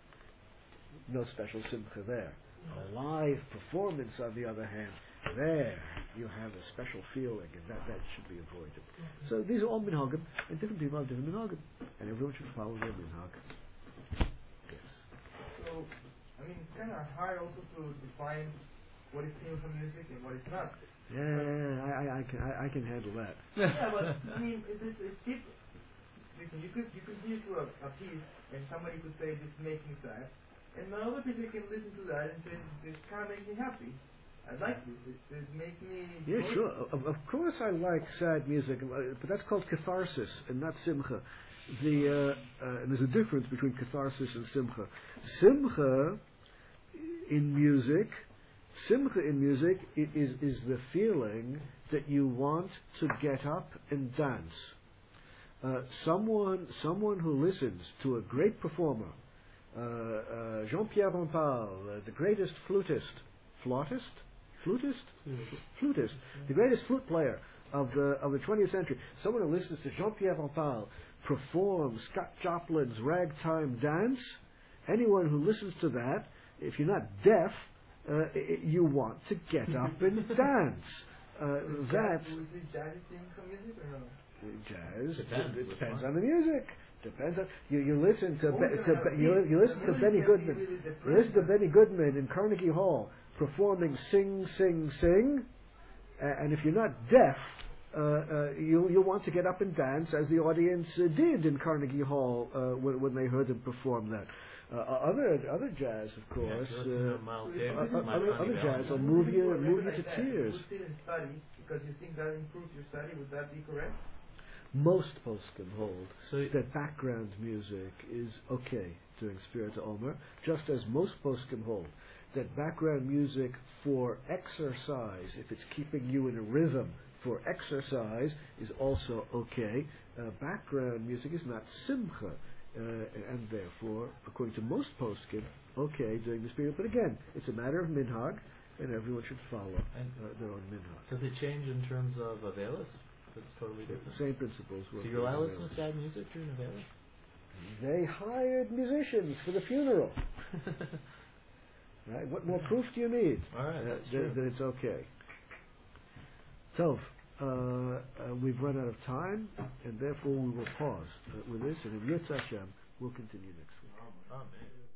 no special simcha there. A live performance, on the other hand, there you have a special feeling, and that, that should be avoided. So these are all minhagim, and different people have different minhagim, and everyone should follow their minhag. Yes. So, I mean, it's kind of hard also to define what is meaningful music and what is not. Yeah, I, I, I can I, I can handle that. Yeah, but I mean, it, it's, it's deep. Listen, you could you could listen to a, a piece, and somebody could say this makes me sad, and another person can listen to that and say this kind of makes me happy. I like this. It, it makes me. Yeah, joyful. sure. Of, of course, I like sad music, uh, but that's called catharsis and not simcha. The uh, uh, and there's a difference between catharsis and simcha. Simcha in music, simcha in music i- is is the feeling that you want to get up and dance. Uh, someone someone who listens to a great performer, uh, uh, Jean-Pierre Rampal, uh, the greatest flutist, flautist, flutist, flutist, the greatest flute player of the of the twentieth century. Someone who listens to Jean-Pierre Rampal perform Scott Joplin's ragtime dance. Anyone who listens to that, if you're not deaf, uh, i- you want to get up and dance. Uh, that's Was it jazz thing from music or no? jazz. Depends It which depends one. on the music. Depends on you. You listen to, Oh, Be, no, to no, Be- you, music- you listen the to music Benny can be Goodman. really You different, listen to but- Benny Goodman in Carnegie Hall performing "Sing, Sing, Sing," uh, and if you're not deaf, uh, uh, you you want to get up and dance as the audience uh, did in Carnegie Hall uh, when, when they heard him perform that. Uh, other other jazz, of Yeah, course. if you listen uh, to Miles So Davis, uh, My other, Funny other jazz will Valentine. move you Would move you like to that, tears. You would sit and study because you think that improves your study. Would that be correct? Most poskim hold So that background music is okay during Spirita Omer, just as most poskim hold that background music for exercise, if it's keeping you in a rhythm for exercise, is also okay. Uh, background music is not simcha, uh, and therefore, according to most poskim, okay during the Spirit. But again, it's a matter of minhag, and everyone should follow And uh, their own minhag. does it change in terms of Avelis? It's totally The different. same principles. work Do you allow everywhere listen else. to sad music during Avelis? They hired musicians for the funeral. Right? What more proof do you need? All right, uh, that's that, true. that it's okay. So, uh, uh, we've run out of time, and therefore we will pause uh, with this, and in Yitz Hashem, we'll continue next week. Oh, man.